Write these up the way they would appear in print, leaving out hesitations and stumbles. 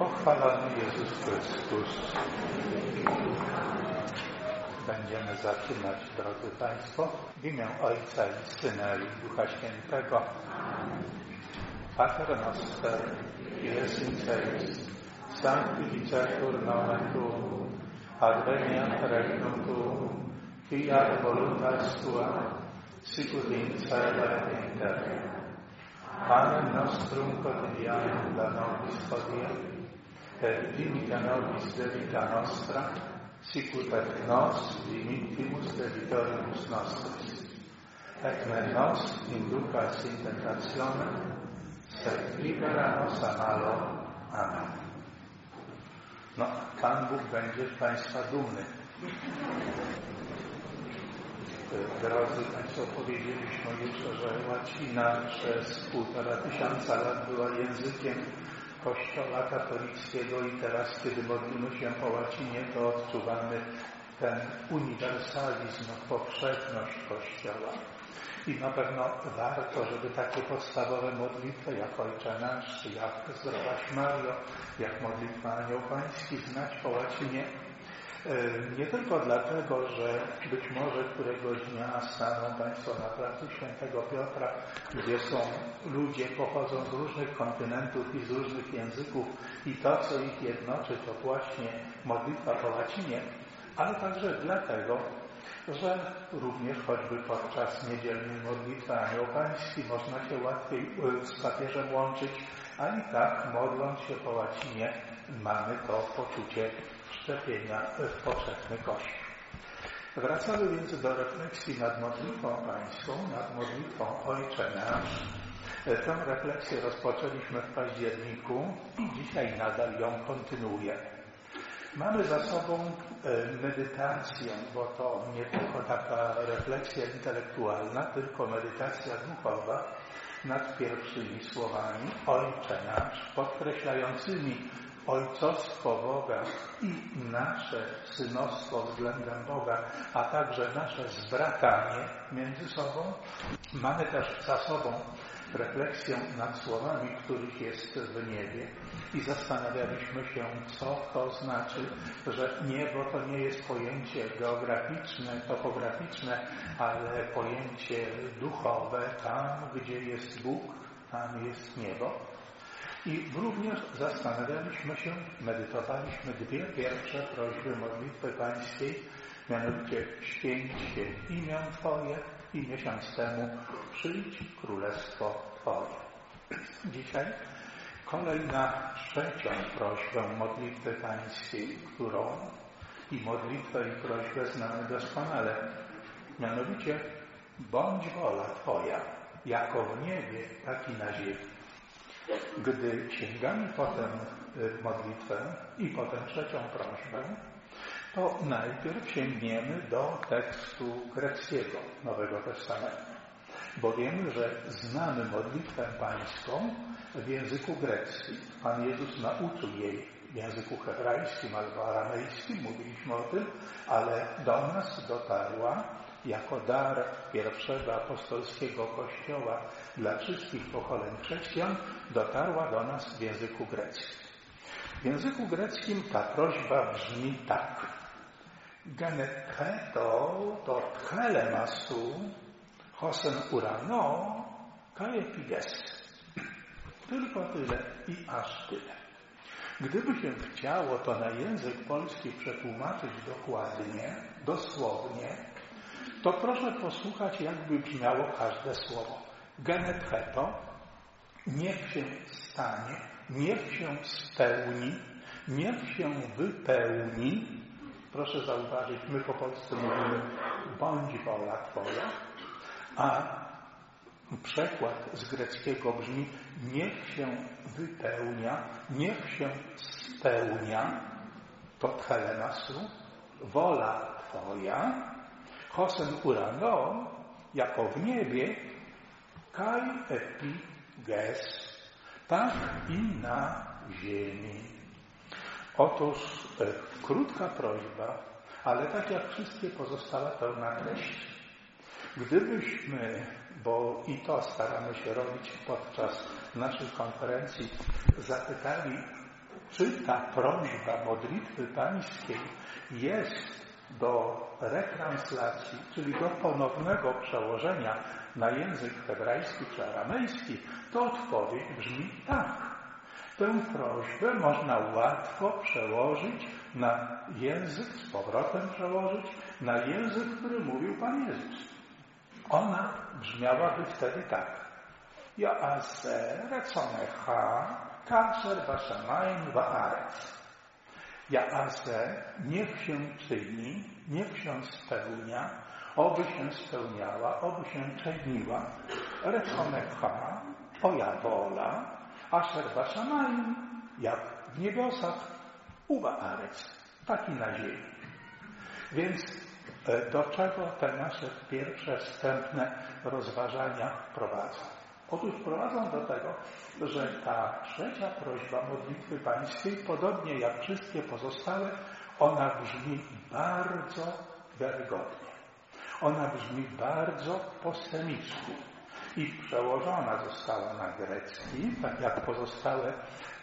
Pochwalony Jezus Chrystus. Będziemy zaczynać, drodzy Państwo, w imię Ojca i Syna i Ducha Świętego. Pater noster, qui in celis, sanctificetur nomen tuum, adveniat regnum tuum, fiat voluntas tua, sicut in cielo et in terra. Panem nostrum quotidianum da nobis hodie, et dimita nobis debita nostra, sicut et nos dimittimus debitoribus nostris. Et me nos inducas in tentationem, sed libera nos a malo. Amen. No, Pan Bóg będzie z Państwa dumny. Drodzy Państwo, powiedzieliśmy już, że łacina przez 1500 lat była językiem Kościoła katolickiego i teraz, kiedy modlimy się po łacinie, to odczuwamy ten uniwersalizm, powszechność Kościoła. I na pewno warto, żeby takie podstawowe modlitwy, jak Ojcze Nasz, jak Zdrowaś Mario, jak modlitwa Anioł Pański znać po łacinie. Nie tylko dlatego, że być może któregoś dnia staną Państwo na placu Świętego Piotra, gdzie są ludzie, pochodzą z różnych kontynentów i z różnych języków i to, co ich jednoczy, to właśnie modlitwa po łacinie, ale także dlatego, że również choćby podczas niedzielnej modlitwy Anioł Pański można się łatwiej z papieżem łączyć, a i tak, modląc się po łacinie, mamy to poczucie wszczepienia w powszechny Kościół. Wracamy więc do refleksji nad modlitwą pańską, nad modlitwą Ojcze Nasz. Tę refleksję rozpoczęliśmy w październiku i dzisiaj nadal ją kontynuujemy. Mamy za sobą medytację, bo to nie tylko taka refleksja intelektualna, tylko medytacja duchowa nad pierwszymi słowami Ojcze Nasz, podkreślającymi ojcostwo Boga i nasze synostwo względem Boga, a także nasze zbratanie między sobą. Mamy też za sobą refleksję nad słowami, których jest w niebie i zastanawialiśmy się, co to znaczy, że niebo to nie jest pojęcie geograficzne, topograficzne, ale pojęcie duchowe. Tam, gdzie jest Bóg, tam jest niebo. I również zastanawialiśmy się, medytowaliśmy dwie pierwsze prośby modlitwy pańskiej, mianowicie święć się imię Twoje i miesiąc temu przyjdź królestwo Twoje. Dzisiaj kolejna trzecią prośbę modlitwy pańskiej, którą i modlitwę i prośbę znamy doskonale, mianowicie bądź wola Twoja, jako w niebie, tak i na ziemi. Gdy sięgamy potem modlitwę i potem trzecią prośbę, to najpierw sięgniemy do tekstu greckiego Nowego Testamentu, bo wiemy, że znamy modlitwę pańską w języku greckim. Pan Jezus nauczył jej w języku hebrajskim albo aramejskim, mówiliśmy o tym, ale do nas dotarła jako dar pierwszego apostolskiego Kościoła dla wszystkich pokoleń chrześcijan, dotarła do nas w języku greckim. W języku greckim ta prośba brzmi tak. Geneketo to tchelemasu hosen urano kaje pides. Tylko tyle i aż tyle. Gdyby się chciało to na język polski przetłumaczyć dokładnie, dosłownie, to proszę posłuchać, jakby brzmiało każde słowo. Geneketo, niech się stanie, niech się spełni, niech się wypełni. Proszę zauważyć, my po polsku mówimy bądź wola Twoja, a przekład z greckiego brzmi niech się wypełnia, niech się spełnia, to tchelemasu, wola Twoja, hosen urano, jako w niebie, kai epi ges, tak i na ziemi. Otóż krótka prośba, ale tak jak wszystkie pozostałe pełna treści. Gdybyśmy, bo i to staramy się robić podczas naszych konferencji, zapytali czy ta prośba modlitwy pańskiej jest do retranslacji, czyli do ponownego przełożenia na język hebrajski czy aramejski, to odpowiedź brzmi tak. Tę prośbę można łatwo przełożyć na język, z powrotem przełożyć na język, który mówił Pan Jezus. Ona brzmiałaby wtedy tak. Ja'aseh retzonecha kasher bashamayim va'aretz. Ja'aseh, niech się czyni, niech się spełnia, oby się spełniała, oby się czyniła. Retzonecha, Twoja wola, asher bashamayim, jak w niebiosach, va'aretz, taki na ziemi. Więc do czego te nasze pierwsze wstępne rozważania prowadzą? Otóż prowadzą do tego, że ta trzecia prośba modlitwy pańskiej, podobnie jak wszystkie pozostałe, ona brzmi bardzo wiarygodnie. Ona brzmi bardzo po semicku i przełożona została na grecki, tak jak pozostałe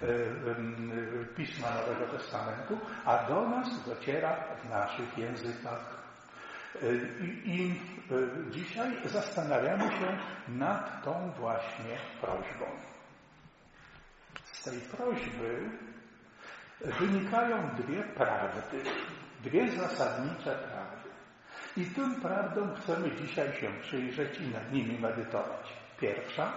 pisma Nowego Testamentu, a do nas dociera w naszych językach. I dzisiaj zastanawiamy się nad tą właśnie prośbą. Z tej prośby wynikają dwie prawdy, dwie zasadnicze prawdy. I tym prawdom chcemy dzisiaj się przyjrzeć i nad nimi medytować. Pierwsza,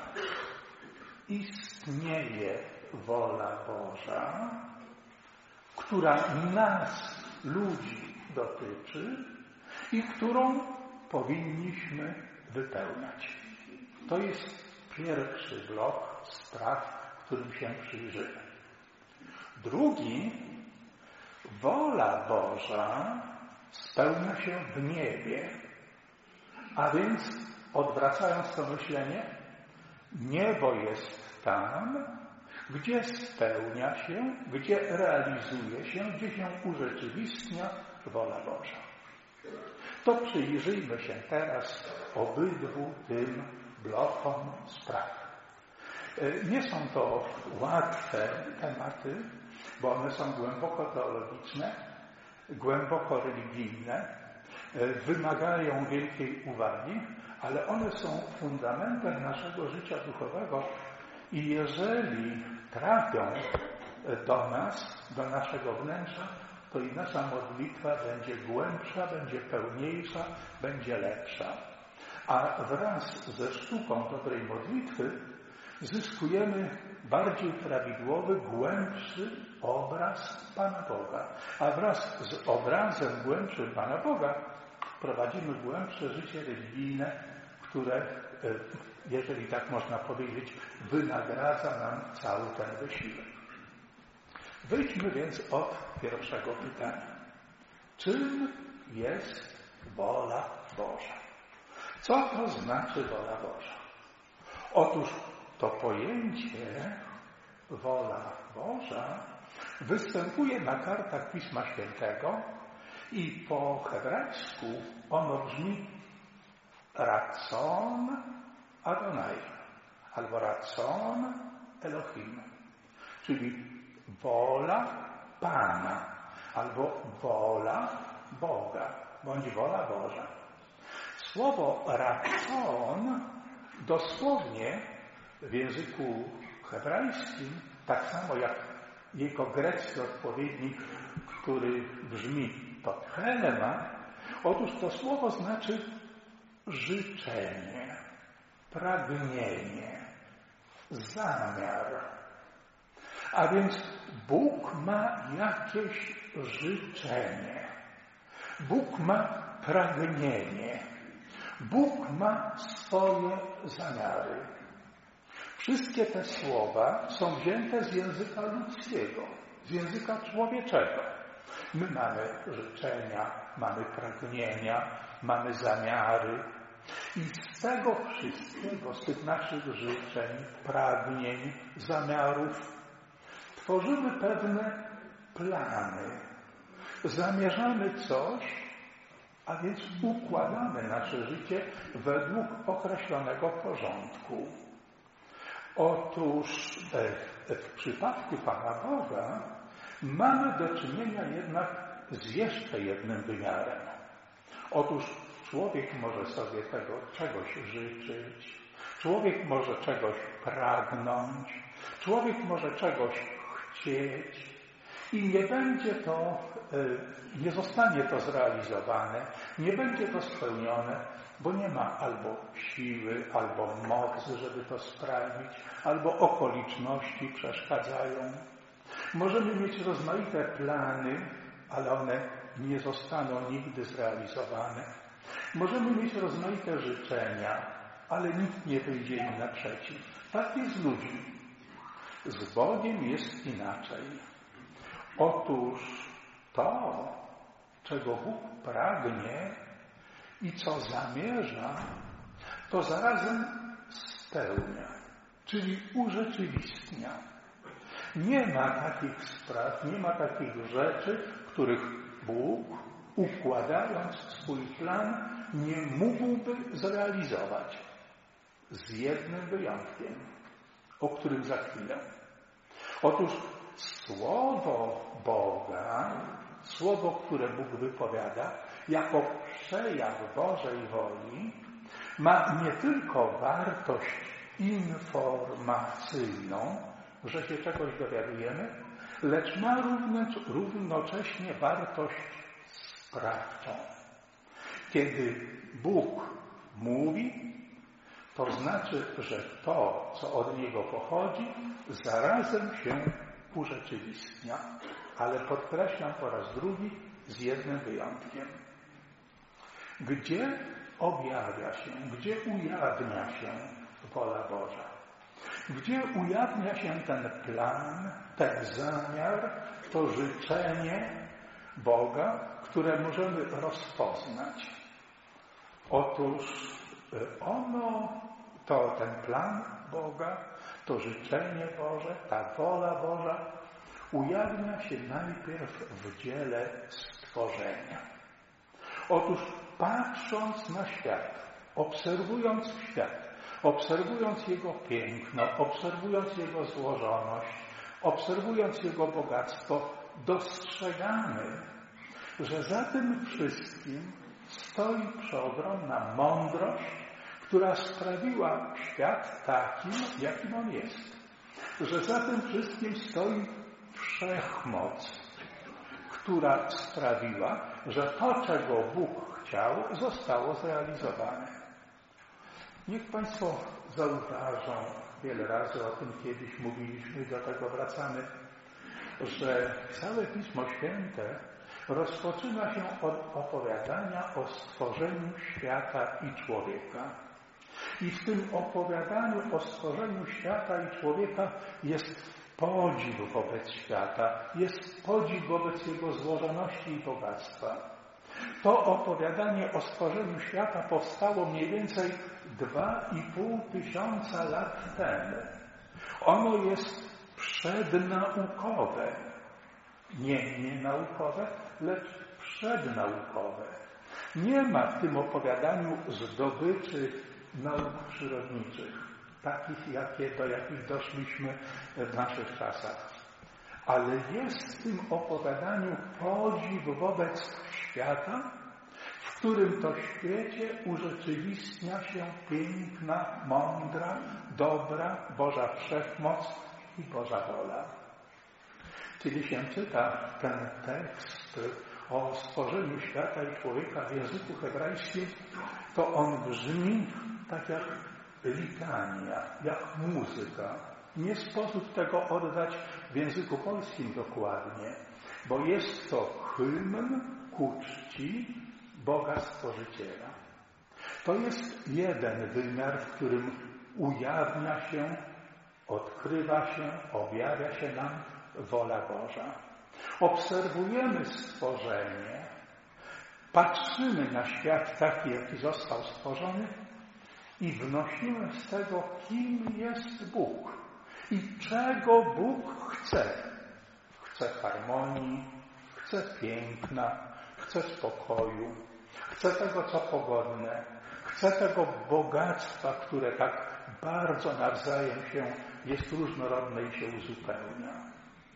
istnieje wola Boża, która nas, ludzi, dotyczy i którą powinniśmy wypełniać. To jest pierwszy blok spraw, którym się przyjrzymy. Drugi, wola Boża spełnia się w niebie. A więc, odwracając to myślenie, niebo jest tam, gdzie spełnia się, gdzie realizuje się, gdzie się urzeczywistnia wola Boża. To przyjrzyjmy się teraz obydwu tym blokom spraw. Nie są to łatwe tematy, bo one są głęboko teologiczne, głęboko religijne, wymagają wielkiej uwagi, ale one są fundamentem naszego życia duchowego i jeżeli trafią do nas, do naszego wnętrza, to i nasza modlitwa będzie głębsza, będzie pełniejsza, będzie lepsza. A wraz ze sztuką dobrej modlitwy zyskujemy bardziej prawidłowy, głębszy obraz Pana Boga. A wraz z obrazem głębszym Pana Boga prowadzimy głębsze życie religijne, które, jeżeli tak można powiedzieć, wynagradza nam cały ten wysiłek. Wyjdźmy więc od pierwszego pytania. Czym jest wola Boża? Co to znaczy wola Boża? Otóż to pojęcie wola Boża występuje na kartach Pisma Świętego i po hebrajsku ono brzmi Ratzon Adonai albo Ratzon Elohim, czyli wola Pana albo wola Boga bądź wola Boża. Słowo Ratzon dosłownie w języku hebrajskim, tak samo jak jego grecki odpowiednik, który brzmi to helema, otóż to słowo znaczy życzenie, pragnienie, zamiar. A więc Bóg ma jakieś życzenie. Bóg ma pragnienie. Bóg ma swoje zamiary. Wszystkie te słowa są wzięte z języka ludzkiego, z języka człowieczego. My mamy życzenia, mamy pragnienia, mamy zamiary. I z tego wszystkiego, z tych naszych życzeń, pragnień, zamiarów, tworzymy pewne plany. Zamierzamy coś, a więc układamy nasze życie według określonego porządku. Otóż w przypadku Pana Boga mamy do czynienia jednak z jeszcze jednym wymiarem. Otóż człowiek może sobie tego czegoś życzyć, człowiek może czegoś pragnąć, człowiek może czegoś chcieć i nie zostanie to zrealizowane, nie będzie to spełnione, bo nie ma albo siły, albo mocy, żeby to sprawić, albo okoliczności przeszkadzają. Możemy mieć rozmaite plany, ale one nie zostaną nigdy zrealizowane. Możemy mieć rozmaite życzenia, ale nikt nie wyjdzie im naprzeciw. Tak jest z ludźmi. Z Bogiem jest inaczej. Otóż to, czego Bóg pragnie i co zamierza, to zarazem spełnia, czyli urzeczywistnia. Nie ma takich spraw, nie ma takich rzeczy, których Bóg, układając swój plan, nie mógłby zrealizować. Z jednym wyjątkiem, o którym za chwilę. Otóż Słowo Boga, Słowo, które Bóg wypowiada, jako przejaw Bożej woli, ma nie tylko wartość informacyjną, że się czegoś dowiadujemy, lecz ma równocześnie wartość sprawczą. Kiedy Bóg mówi, to znaczy, że to, co od Niego pochodzi, zarazem się urzeczywistnia. Ale podkreślam po raz drugi, z jednym wyjątkiem. Gdzie objawia się, gdzie ujawnia się wola Boża? Gdzie ujawnia się ten plan, ten zamiar, to życzenie Boga, które możemy rozpoznać? Otóż ten plan Boga, to życzenie Boże, ta wola Boża ujawnia się najpierw w dziele stworzenia. Otóż patrząc na świat, obserwując jego piękno, obserwując jego złożoność, obserwując jego bogactwo, dostrzegamy, że za tym wszystkim stoi przeogromna mądrość, która sprawiła świat takim, jakim on jest. Że za tym wszystkim stoi wszechmoc, która sprawiła, że to, czego Bóg chciał, zostało zrealizowane. Niech Państwo zauważą, wiele razy o tym kiedyś mówiliśmy, do tego wracamy, że całe Pismo Święte rozpoczyna się od opowiadania o stworzeniu świata i człowieka. I w tym opowiadaniu o stworzeniu świata i człowieka jest podziw wobec świata, jest podziw wobec jego złożoności i bogactwa. To opowiadanie o stworzeniu świata powstało mniej więcej 2500 lat temu. Ono jest przednaukowe. Nie naukowe, lecz przednaukowe. Nie ma w tym opowiadaniu zdobyczy nauk przyrodniczych, takich, do jakich doszliśmy w naszych czasach. Ale jest w tym opowiadaniu podziw wobec świata, w którym to świecie urzeczywistnia się piękna, mądra, dobra, Boża wszechmoc i Boża wola. Kiedy się czyta ten tekst o stworzeniu świata i człowieka w języku hebrajskim, to on brzmi tak jak litania, jak muzyka. Nie sposób tego oddać w języku polskim dokładnie, bo jest to hymn ku czci Boga Stworzyciela. To jest jeden wymiar, w którym ujawnia się, odkrywa się, objawia się nam wola Boża. Obserwujemy stworzenie, patrzymy na świat taki, jaki został stworzony i wnosimy z tego, kim jest Bóg i czego Bóg chce. Chce harmonii, chce piękna, chce spokoju, chce tego, co pogodne, chce tego bogactwa, które tak bardzo nawzajem jest różnorodne i się uzupełnia.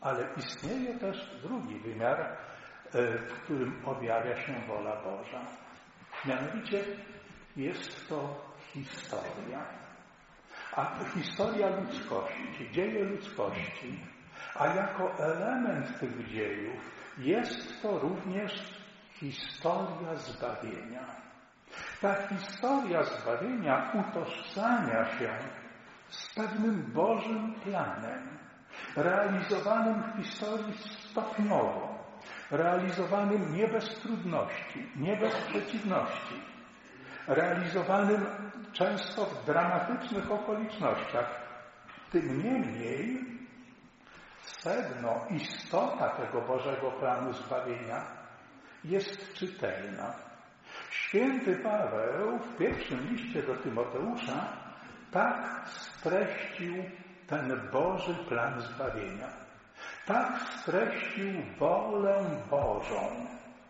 Ale istnieje też drugi wymiar, w którym objawia się wola Boża. Mianowicie jest to historia. A historia ludzkości, dzieje ludzkości, a jako element tych dziejów jest to również historia zbawienia. Ta historia zbawienia utożsamia się z pewnym Bożym planem, realizowanym w historii stopniowo, realizowanym nie bez trudności, nie bez przeciwności, realizowanym często w dramatycznych okolicznościach. Tym niemniej sedno, istota tego Bożego planu zbawienia jest czytelna. Święty Paweł w pierwszym liście do Tymoteusza tak streścił ten Boży plan zbawienia. Tak streścił wolę Bożą.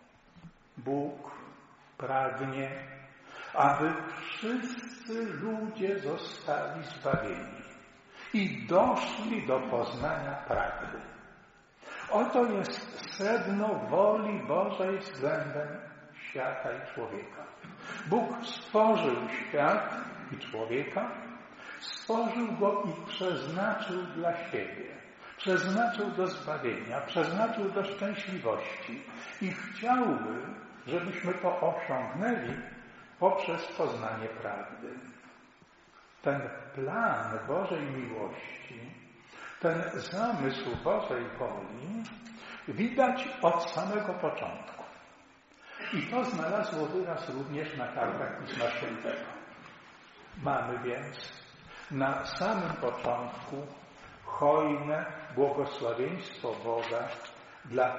Bóg pragnie, aby wszyscy ludzie zostali zbawieni i doszli do poznania prawdy. Oto jest sedno woli Bożej względem świata i człowieka. Bóg stworzył świat i człowieka, stworzył go i przeznaczył dla siebie. Przeznaczył do zbawienia, przeznaczył do szczęśliwości i chciałby, żebyśmy to osiągnęli poprzez poznanie prawdy. Ten plan Bożej miłości, ten zamysł Bożej woli widać od samego początku. I to znalazło wyraz również na kartach Pisma Świętego. Mamy więc na samym początku hojne błogosławieństwo Boga dla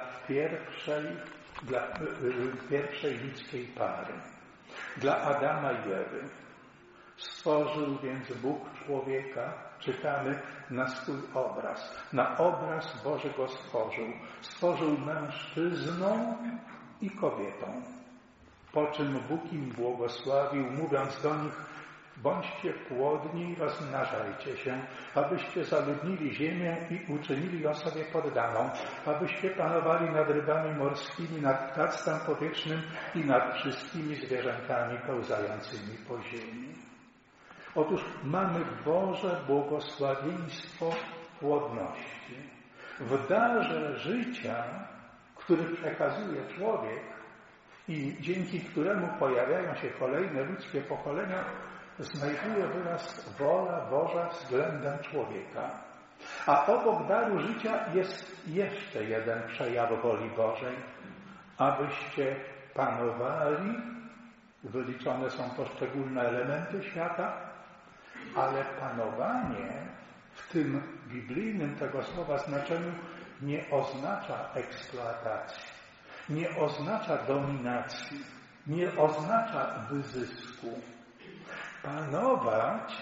pierwszej ludzkiej pary, dla Adama i Ewy. Stworzył więc Bóg człowieka, czytamy, na swój obraz. Na obraz Boży go stworzył. Stworzył mężczyzną i kobietą. Po czym Bóg im błogosławił, mówiąc do nich: bądźcie płodni i rozmnażajcie się, abyście zaludnili ziemię i uczynili ją sobie poddaną, abyście panowali nad rybami morskimi, nad ptactwem powietrznym i nad wszystkimi zwierzętami pełzającymi po ziemi. Otóż mamy Boże błogosławieństwo płodności. W darze życia, który przekazuje człowiek i dzięki któremu pojawiają się kolejne ludzkie pokolenia, znajduje wyraz wola Boża względem człowieka. A obok daru życia jest jeszcze jeden przejaw woli Bożej, abyście panowali, wyliczone są poszczególne elementy świata, ale panowanie w tym biblijnym tego słowa znaczeniu nie oznacza eksploatacji, nie oznacza dominacji, nie oznacza wyzysku. Panować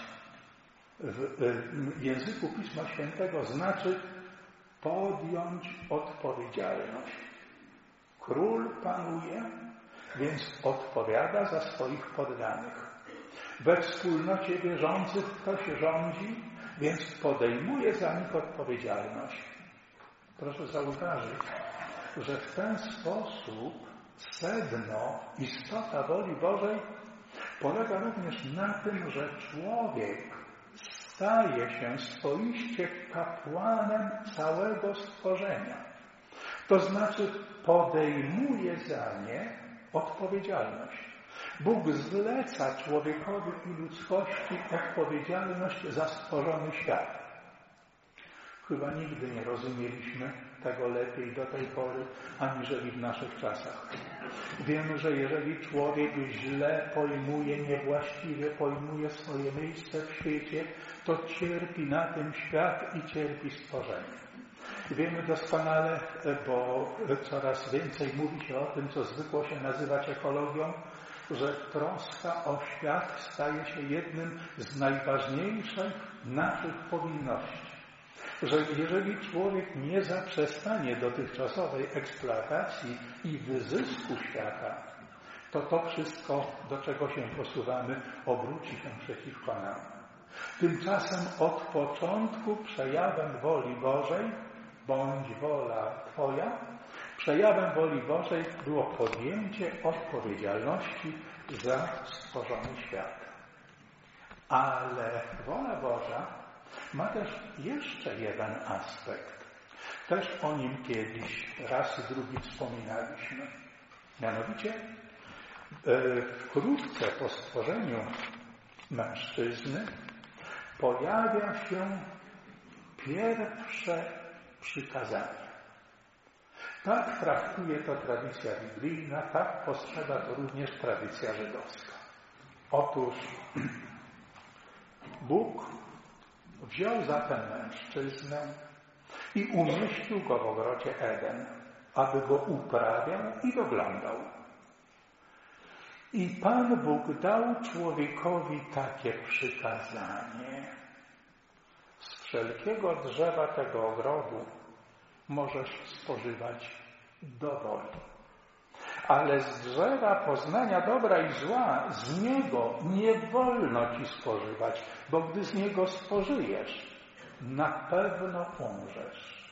w języku Pisma Świętego znaczy podjąć odpowiedzialność. Król panuje, więc odpowiada za swoich poddanych. We wspólnocie wierzących ktoś rządzi, więc podejmuje za nich odpowiedzialność. Proszę zauważyć, że w ten sposób sedno, istota woli Bożej polega również na tym, że człowiek staje się swoiście kapłanem całego stworzenia. To znaczy podejmuje za nie odpowiedzialność. Bóg zleca człowiekowi i ludzkości odpowiedzialność za stworzony świat. Chyba nigdy nie rozumieliśmy tego lepiej do tej pory, aniżeli w naszych czasach. Wiemy, że jeżeli człowiek źle pojmuje, niewłaściwie pojmuje swoje miejsce w świecie, to cierpi na tym świat i cierpi stworzenie. Wiemy doskonale, bo coraz więcej mówi się o tym, co zwykło się nazywać ekologią, że troska o świat staje się jednym z najważniejszych naszych powinności. Że jeżeli człowiek nie zaprzestanie dotychczasowej eksploatacji i wyzysku świata, to wszystko, do czego się posuwamy, obróci się przeciwko nam. Tymczasem od początku przejawem woli Bożej bądź wola Twoja, przejawem woli Bożej było podjęcie odpowiedzialności za stworzony świat. Ale wola Boża ma też jeszcze jeden aspekt. Też o nim kiedyś raz i drugi wspominaliśmy. Mianowicie wkrótce po stworzeniu mężczyzny pojawia się pierwsze przykazanie. Tak traktuje to tradycja biblijna, tak postrzega to również tradycja żydowska. Otóż Bóg wziął zatem mężczyznę i umieścił go w ogrodzie Eden, aby go uprawiał i doglądał. I Pan Bóg dał człowiekowi takie przykazanie. Z wszelkiego drzewa tego ogrodu możesz spożywać do woli. Ale z drzewa poznania dobra i zła, z niego nie wolno ci spożywać, bo gdy z niego spożyjesz, na pewno umrzesz.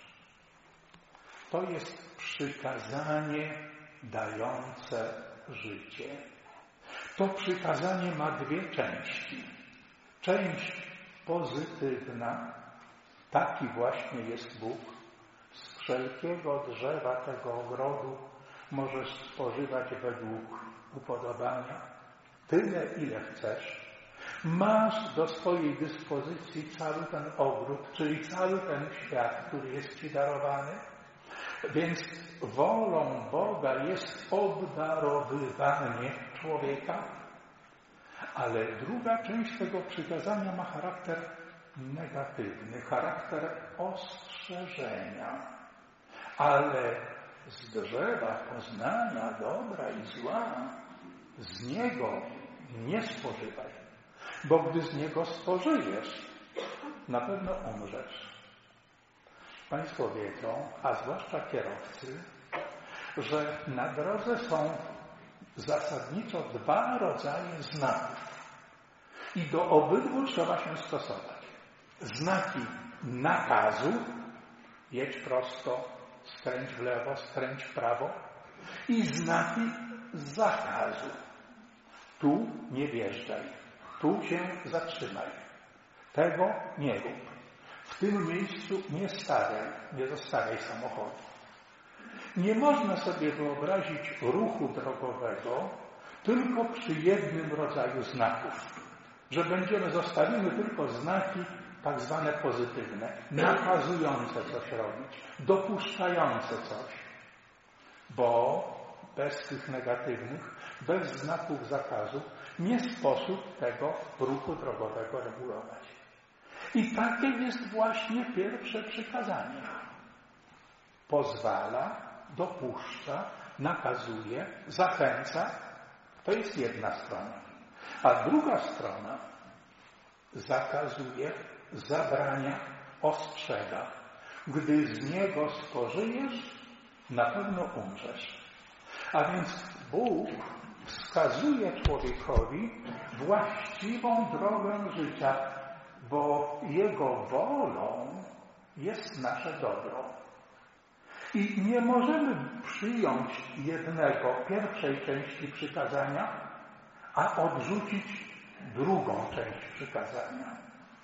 To jest przykazanie dające życie. To przykazanie ma dwie części. Część pozytywna, taki właśnie jest Bóg. Z wszelkiego drzewa tego ogrodu możesz spożywać według upodobania, tyle ile chcesz. Masz do swojej dyspozycji cały ten ogród, czyli cały ten świat, który jest ci darowany. Więc wolą Boga jest obdarowywanie człowieka. Ale druga część tego przykazania ma charakter negatywny, charakter ostrzeżenia. Ale z drzewa poznania dobra i zła, z niego nie spożywaj, bo gdy z niego spożyjesz, na pewno umrzesz. Państwo wiedzą, a zwłaszcza kierowcy, że na drodze są zasadniczo dwa rodzaje znaków i do obydwu trzeba się stosować. Znaki nakazu, jedź prosto, skręć w lewo, skręć w prawo, i znaki zakazu. Tu nie wjeżdżaj, tu się zatrzymaj, tego nie rób. W tym miejscu nie zostawiaj samochodu. Nie można sobie wyobrazić ruchu drogowego tylko przy jednym rodzaju znaków, że zostawimy tylko znaki tak zwane pozytywne, nakazujące coś robić, dopuszczające coś, bo bez tych negatywnych, bez znaków zakazu nie sposób tego ruchu drogowego regulować. I takie jest właśnie pierwsze przykazanie. Pozwala, dopuszcza, nakazuje, zachęca. To jest jedna strona. A druga strona zakazuje, zabrania, ostrzega. Gdy z niego spożyjesz, na pewno umrzesz. A więc Bóg wskazuje człowiekowi właściwą drogę życia, bo Jego wolą jest nasze dobro. I nie możemy przyjąć pierwszej części przykazania, a odrzucić drugą część przykazania.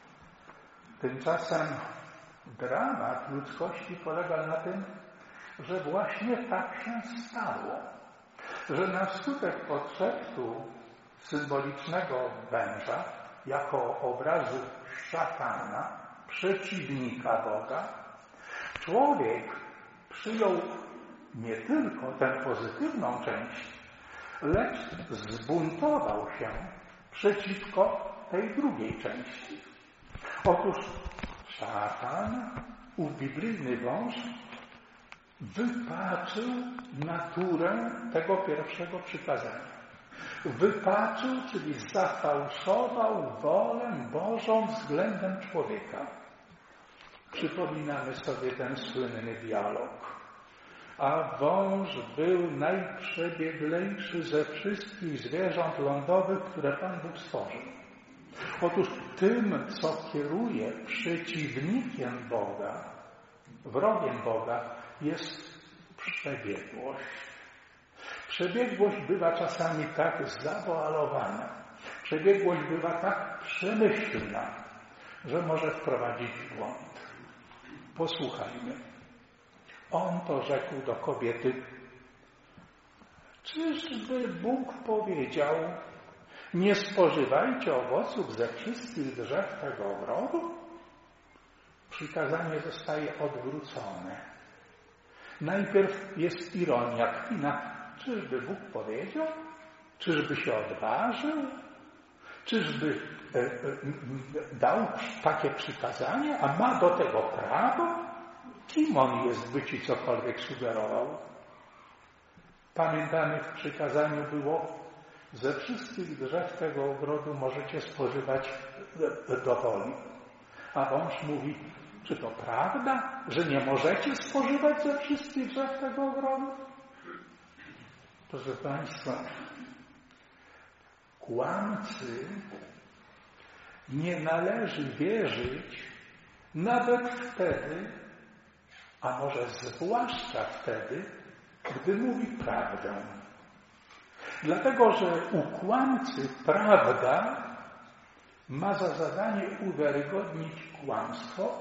Tymczasem dramat ludzkości polegał na tym, że właśnie tak się stało, że na skutek podszeptu symbolicznego węża, jako obrazu szatana, przeciwnika Boga, człowiek przyjął nie tylko tę pozytywną część, lecz zbuntował się przeciwko tej drugiej części. Otóż szatan, ów biblijny wąż, wypaczył naturę tego pierwszego przykazania. Wypaczył, czyli zafałszował wolę Bożą względem człowieka. Przypominamy sobie ten słynny dialog. A wąż był najprzebieglejszy ze wszystkich zwierząt lądowych, które Pan Bóg stworzył. Otóż tym, co kieruje przeciwnikiem Boga, Wrogiem Boga jest przebiegłość. Przebiegłość bywa czasami tak zawoalowana, przebiegłość bywa tak przemyślna, że może wprowadzić w błąd. Posłuchajmy. On to rzekł do kobiety: czyżby Bóg powiedział: nie spożywajcie owoców ze wszystkich drzew tego ogrodu? Przykazanie zostaje odwrócone. Najpierw jest ironia, kpina. Czyżby Bóg powiedział? Czyżby się odważył? Czyżby dał takie przykazanie, a ma do tego prawo? Kim on jest, by ci cokolwiek sugerował? Pamiętamy, w przykazaniu było: ze wszystkich drzew tego ogrodu możecie spożywać do woli. A wąż mówi: czy to prawda, że nie możecie spożywać ze wszystkich drzew tego ogrodu? Proszę Państwa, kłamcy nie należy wierzyć nawet wtedy, a może zwłaszcza wtedy, gdy mówi prawdę. Dlatego, że u kłamcy prawda ma za zadanie uwiarygodnić kłamstwo,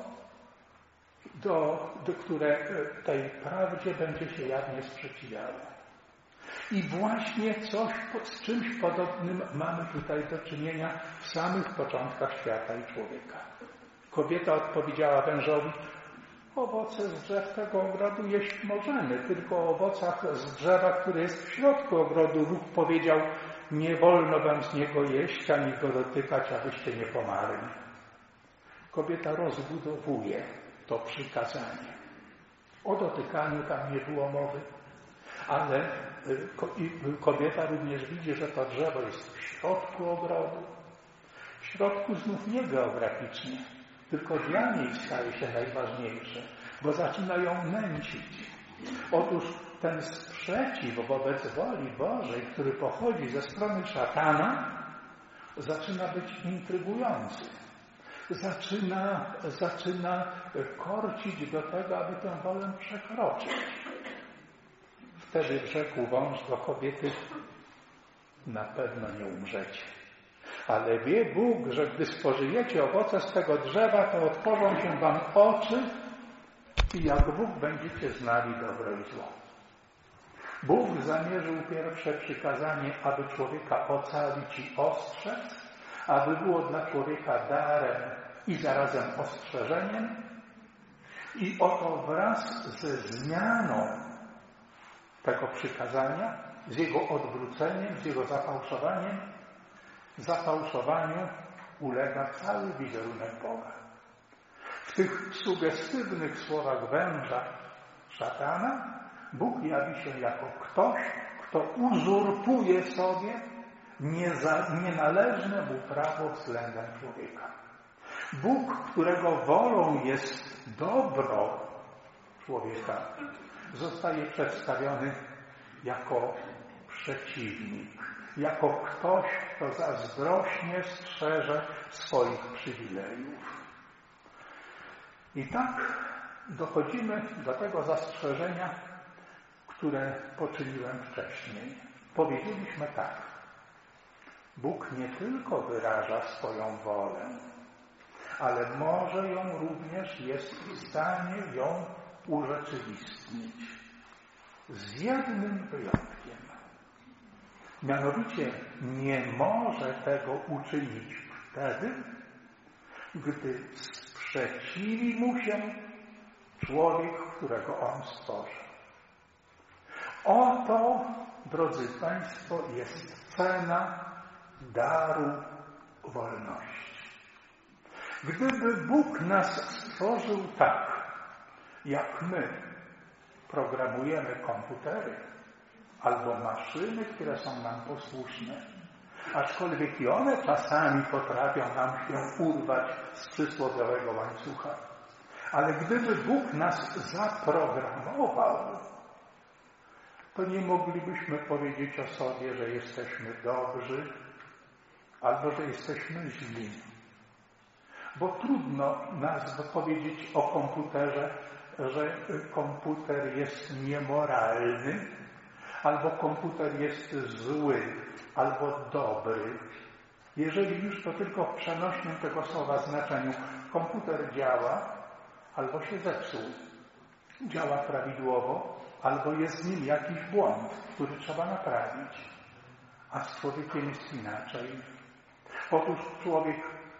które tej prawdzie będzie się jawnie sprzeciwiało. I właśnie z czymś podobnym mamy tutaj do czynienia w samych początkach świata i człowieka. Kobieta odpowiedziała wężowi: owoce z drzew tego ogrodu jeść możemy, tylko o owocach z drzewa, które jest w środku ogrodu, Bóg powiedział: nie wolno wam z niego jeść, ani go dotykać, abyście nie pomarli. Kobieta rozbudowuje to przykazanie. O dotykaniu tam nie było mowy, ale kobieta również widzi, że to drzewo jest w środku ogrodu. W środku znów nie geograficznie, tylko dla niej staje się najważniejsze, bo zaczyna ją nęcić. Otóż ten sprzeciw wobec woli Bożej, który pochodzi ze strony szatana, zaczyna być intrygujący. Zaczyna korcić do tego, aby tę wolę przekroczyć. Wtedy rzekł wąż do kobiety: na pewno nie umrzecie. Ale wie Bóg, że gdy spożyjecie owoce z tego drzewa, to otworzą się wam oczy i jak Bóg będziecie znali dobro i zło. Bóg zamierzył pierwsze przykazanie, aby człowieka ocalić i ostrzec, aby było dla człowieka darem i zarazem ostrzeżeniem. I oto wraz ze zmianą tego przykazania, z jego odwróceniem, z jego zafałszowaniu ulega cały wizerunek Boga. W tych sugestywnych słowach węża szatana Bóg jawi się jako ktoś, kto uzurpuje sobie nienależne mu prawo względem człowieka. Bóg, którego wolą jest dobro człowieka, zostaje przedstawiony jako przeciwnik, jako ktoś, kto zazdrośnie strzeże swoich przywilejów. I tak dochodzimy do tego zastrzeżenia, które poczyniłem wcześniej. Powiedzieliśmy tak: Bóg nie tylko wyraża swoją wolę, ale może ją również, jest w stanie ją urzeczywistnić. Z jednym wyjątkiem. Mianowicie nie może tego uczynić wtedy, gdy sprzeciwi mu się człowiek, którego on stworzy. Oto, drodzy Państwo, jest cena daru wolności. Gdyby Bóg nas stworzył tak, jak my programujemy komputery albo maszyny, które są nam posłuszne, aczkolwiek i one czasami potrafią nam się urwać z przysłowiowego łańcucha. Ale gdyby Bóg nas zaprogramował, to nie moglibyśmy powiedzieć o sobie, że jesteśmy dobrzy albo że jesteśmy źli. Bo trudno powiedzieć o komputerze, że komputer jest niemoralny, albo komputer jest zły, albo dobry. Jeżeli już, to tylko w przenośnym tego słowa znaczeniu. Komputer działa, albo się zepsuł. Działa prawidłowo, albo jest z nim jakiś błąd, który trzeba naprawić. A z człowiekiem jest inaczej. Otóż człowiek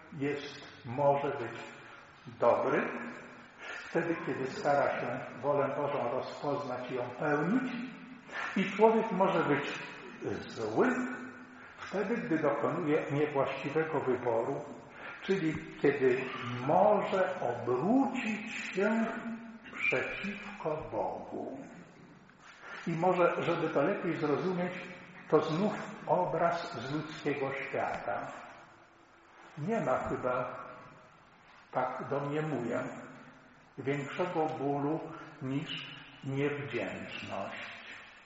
może być dobry, wtedy, kiedy stara się wolę Bożą rozpoznać i ją pełnić. I człowiek może być zły wtedy, gdy dokonuje niewłaściwego wyboru, czyli kiedy może obrócić się przeciwko Bogu. I może, żeby to lepiej zrozumieć, to znów obraz z ludzkiego świata. Nie ma chyba, tak domniemuję, większego bólu niż niewdzięczność.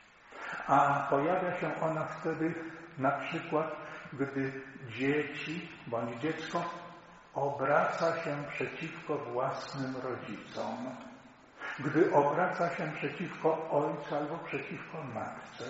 A pojawia się ona wtedy na przykład, gdy dzieci bądź dziecko obraca się przeciwko własnym rodzicom. Gdy obraca się przeciwko ojcu albo przeciwko matce.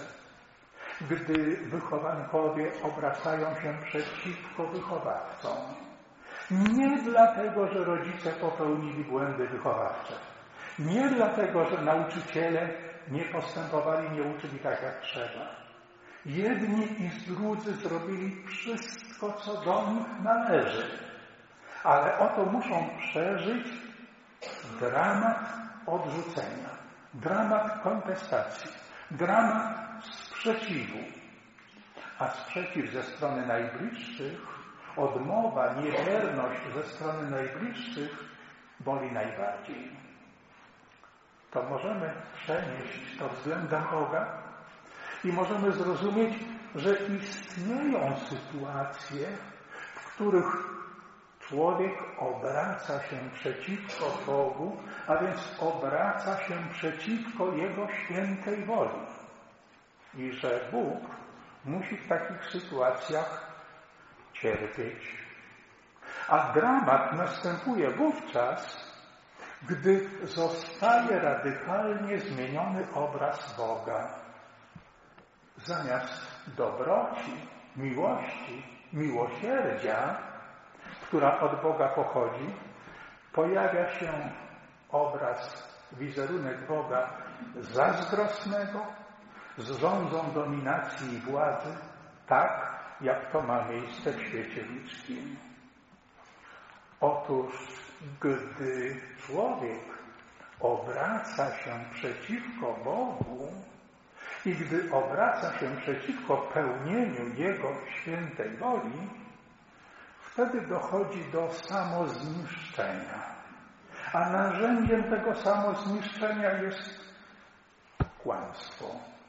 Gdy wychowankowie obracają się przeciwko wychowawcom. Nie dlatego, że rodzice popełnili błędy wychowawcze. Nie dlatego, że nauczyciele nie postępowali, nie uczyli tak jak trzeba. Jedni i drudzy zrobili wszystko, co do nich należy. Ale oto muszą przeżyć dramat odrzucenia, dramat kontestacji, dramat sprzeciwu. A sprzeciw ze strony najbliższych, odmowa, niewierność ze strony najbliższych boli najbardziej. To możemy przenieść to względem Boga i możemy zrozumieć, że istnieją sytuacje, w których człowiek obraca się przeciwko Bogu, a więc obraca się przeciwko Jego świętej woli. I że Bóg musi w takich sytuacjach cierpieć. A dramat następuje wówczas, gdy zostaje radykalnie zmieniony obraz Boga. Zamiast dobroci, miłości, miłosierdzia, która od Boga pochodzi, pojawia się obraz, wizerunek Boga zazdrosnego, z rządzą dominacji i władzy, tak jak to ma miejsce w świecie ludzkim. Otóż, gdy człowiek obraca się przeciwko Bogu i gdy obraca się przeciwko pełnieniu Jego świętej woli, wtedy dochodzi do samozniszczenia. A narzędziem tego samozniszczenia jest kłamstwo.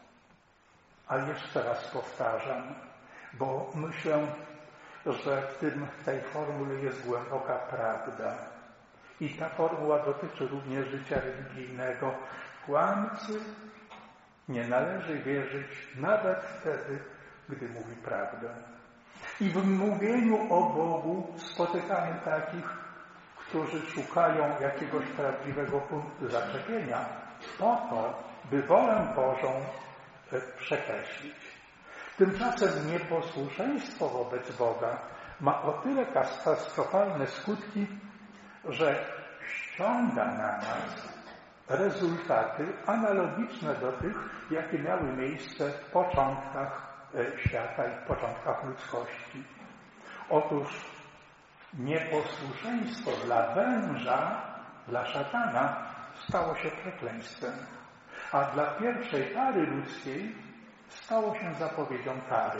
A jeszcze raz powtarzam, bo myślę, że w tej formule jest głęboka prawda. I ta formuła dotyczy również życia religijnego. Kłamcy nie należy wierzyć nawet wtedy, gdy mówi prawdę. I w mówieniu o Bogu spotykamy takich, którzy szukają jakiegoś prawdziwego punktu zaczepienia po to, by wolę Bożą przekreślić. Tymczasem nieposłuszeństwo wobec Boga ma o tyle katastrofalne skutki, że ściąga na nas rezultaty analogiczne do tych, jakie miały miejsce w początkach świata i w początkach ludzkości. Otóż nieposłuszeństwo dla węża, dla szatana stało się przekleństwem, a dla pierwszej pary ludzkiej stało się zapowiedzią kary.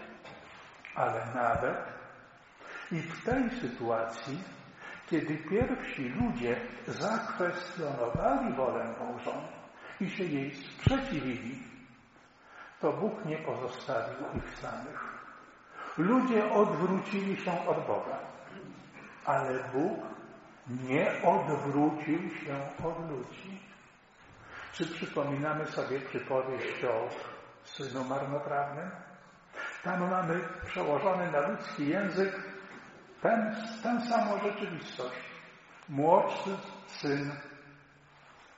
Ale nawet i w tej sytuacji, kiedy pierwsi ludzie zakwestionowali wolę Bożą i się jej sprzeciwili, to Bóg nie pozostawił ich samych. Ludzie odwrócili się od Boga, ale Bóg nie odwrócił się od ludzi. Czy przypominamy sobie przypowieść o synu marnotrawnym? Tam mamy przełożony na ludzki język tę samą rzeczywistość. Młodszy syn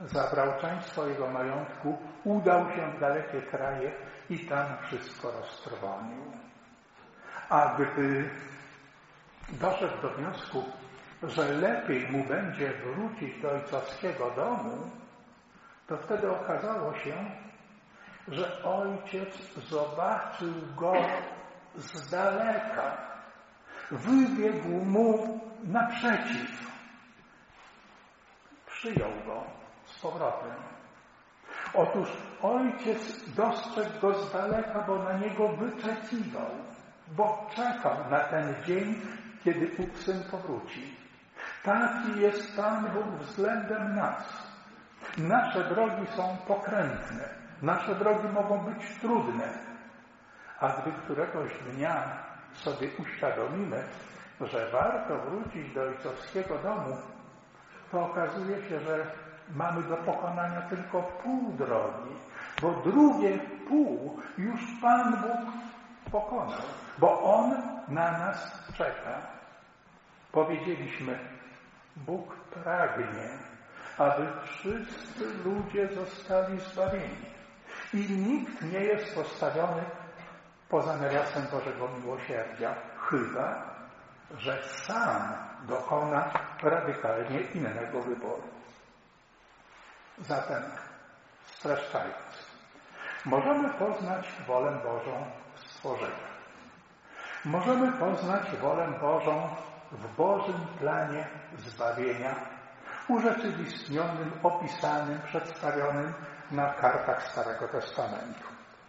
zabrał część swojego majątku, udał się w dalekie kraje i tam wszystko roztrwonił. A gdy doszedł do wniosku, że lepiej mu będzie wrócić do ojcowskiego domu, to wtedy okazało się, że ojciec zobaczył go z daleka, wybiegł mu naprzeciw, przyjął go z powrotem. Otóż ojciec dostrzegł go z daleka, bo na niego wyczekiwał, bo czekał na ten dzień, kiedy syn powróci. Taki jest Pan Bóg względem nas. Nasze drogi są pokrętne, nasze drogi mogą być trudne, a gdy któregoś dnia sobie uświadomimy, że warto wrócić do ojcowskiego domu, to okazuje się, że mamy do pokonania tylko pół drogi, bo drugie pół już Pan Bóg pokonał, bo On na nas czeka. Powiedzieliśmy, Bóg pragnie, aby wszyscy ludzie zostali zbawieni i nikt nie jest postawiony poza nawiasem Bożego miłosierdzia, chyba że sam dokona radykalnie innego wyboru. Zatem, streszczając, możemy poznać wolę Bożą w stworzeniu. Możemy poznać wolę Bożą w Bożym planie zbawienia, urzeczywistnionym, opisanym, przedstawionym na kartach Starego Testamentu.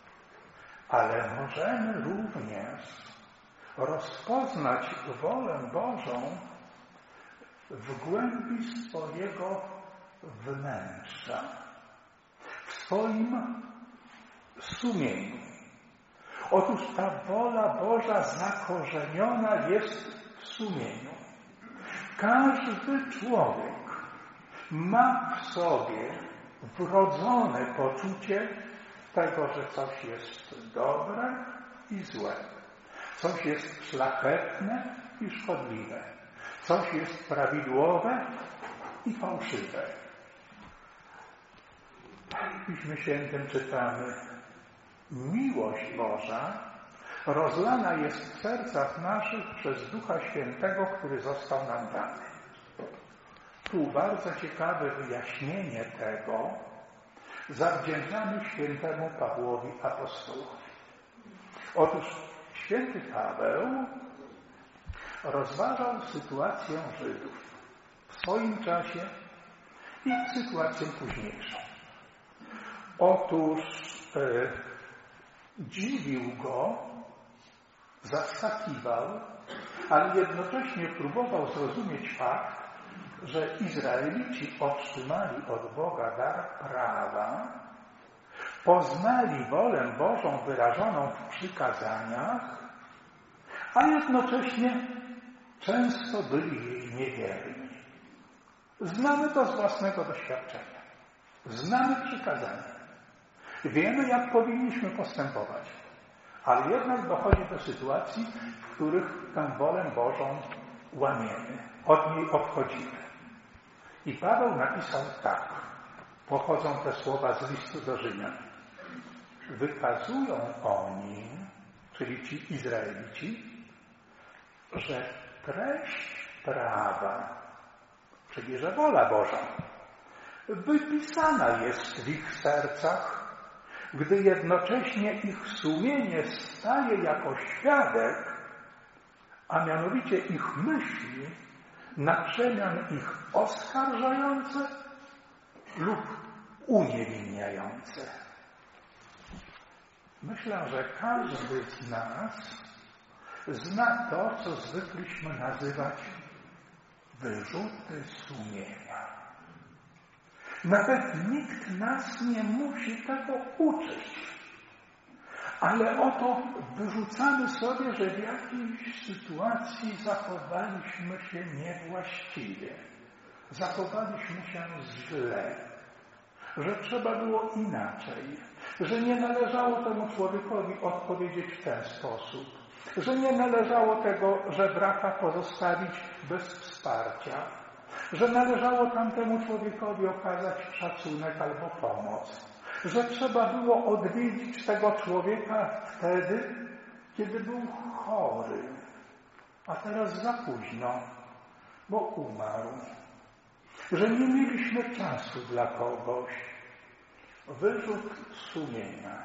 Ale możemy również rozpoznać wolę Bożą w głębi swojego wnętrza, w swoim sumieniu. Otóż ta wola Boża zakorzeniona jest w sumieniu. Każdy człowiek ma w sobie wrodzone poczucie tego, że coś jest dobre i złe. Coś jest szlachetne i szkodliwe. Coś jest prawidłowe i fałszywe. W Piśmie Świętym czytamy: miłość Boża rozlana jest w sercach naszych przez Ducha Świętego, który został nam dany. Tu bardzo ciekawe wyjaśnienie tego zawdzięczamy świętemu Pawłowi apostołowi. Otóż święty Paweł rozważał sytuację Żydów w swoim czasie i sytuację późniejszą. Otóż dziwił go, zaskakiwał, ale jednocześnie próbował zrozumieć fakt, że Izraelici otrzymali od Boga dar prawa, poznali wolę Bożą wyrażoną w przykazaniach, a jednocześnie często byli jej niewierni. Znamy to z własnego doświadczenia. Znamy przykazania. Wiemy, jak powinniśmy postępować. Ale jednak dochodzi do sytuacji, w których tę wolę Bożą łamiemy, od niej odchodzimy. I Paweł napisał tak. Pochodzą te słowa z listu do Rzymian. Wykazują oni, czyli ci Izraelici, że treść prawa, czyli że wola Boża, wypisana jest w ich sercach, gdy jednocześnie ich sumienie staje jako świadek, a mianowicie ich myśli na przemian ich oskarżające lub uniewinniające. Myślę, że każdy z nas zna to, co zwykliśmy nazywać wyrzuty sumienia. Nawet nikt nas nie musi tego uczyć. Ale oto wyrzucamy sobie, że w jakiejś sytuacji zachowaliśmy się niewłaściwie. Zachowaliśmy się źle. Że trzeba było inaczej. Że nie należało temu człowiekowi odpowiedzieć w ten sposób. Że nie należało tego żebraka pozostawić bez wsparcia. że należało tamtemu człowiekowi okazać szacunek albo pomoc, że trzeba było odwiedzić tego człowieka wtedy, kiedy był chory, a teraz za późno, bo umarł, że nie mieliśmy czasu dla kogoś. Wyrzut sumienia.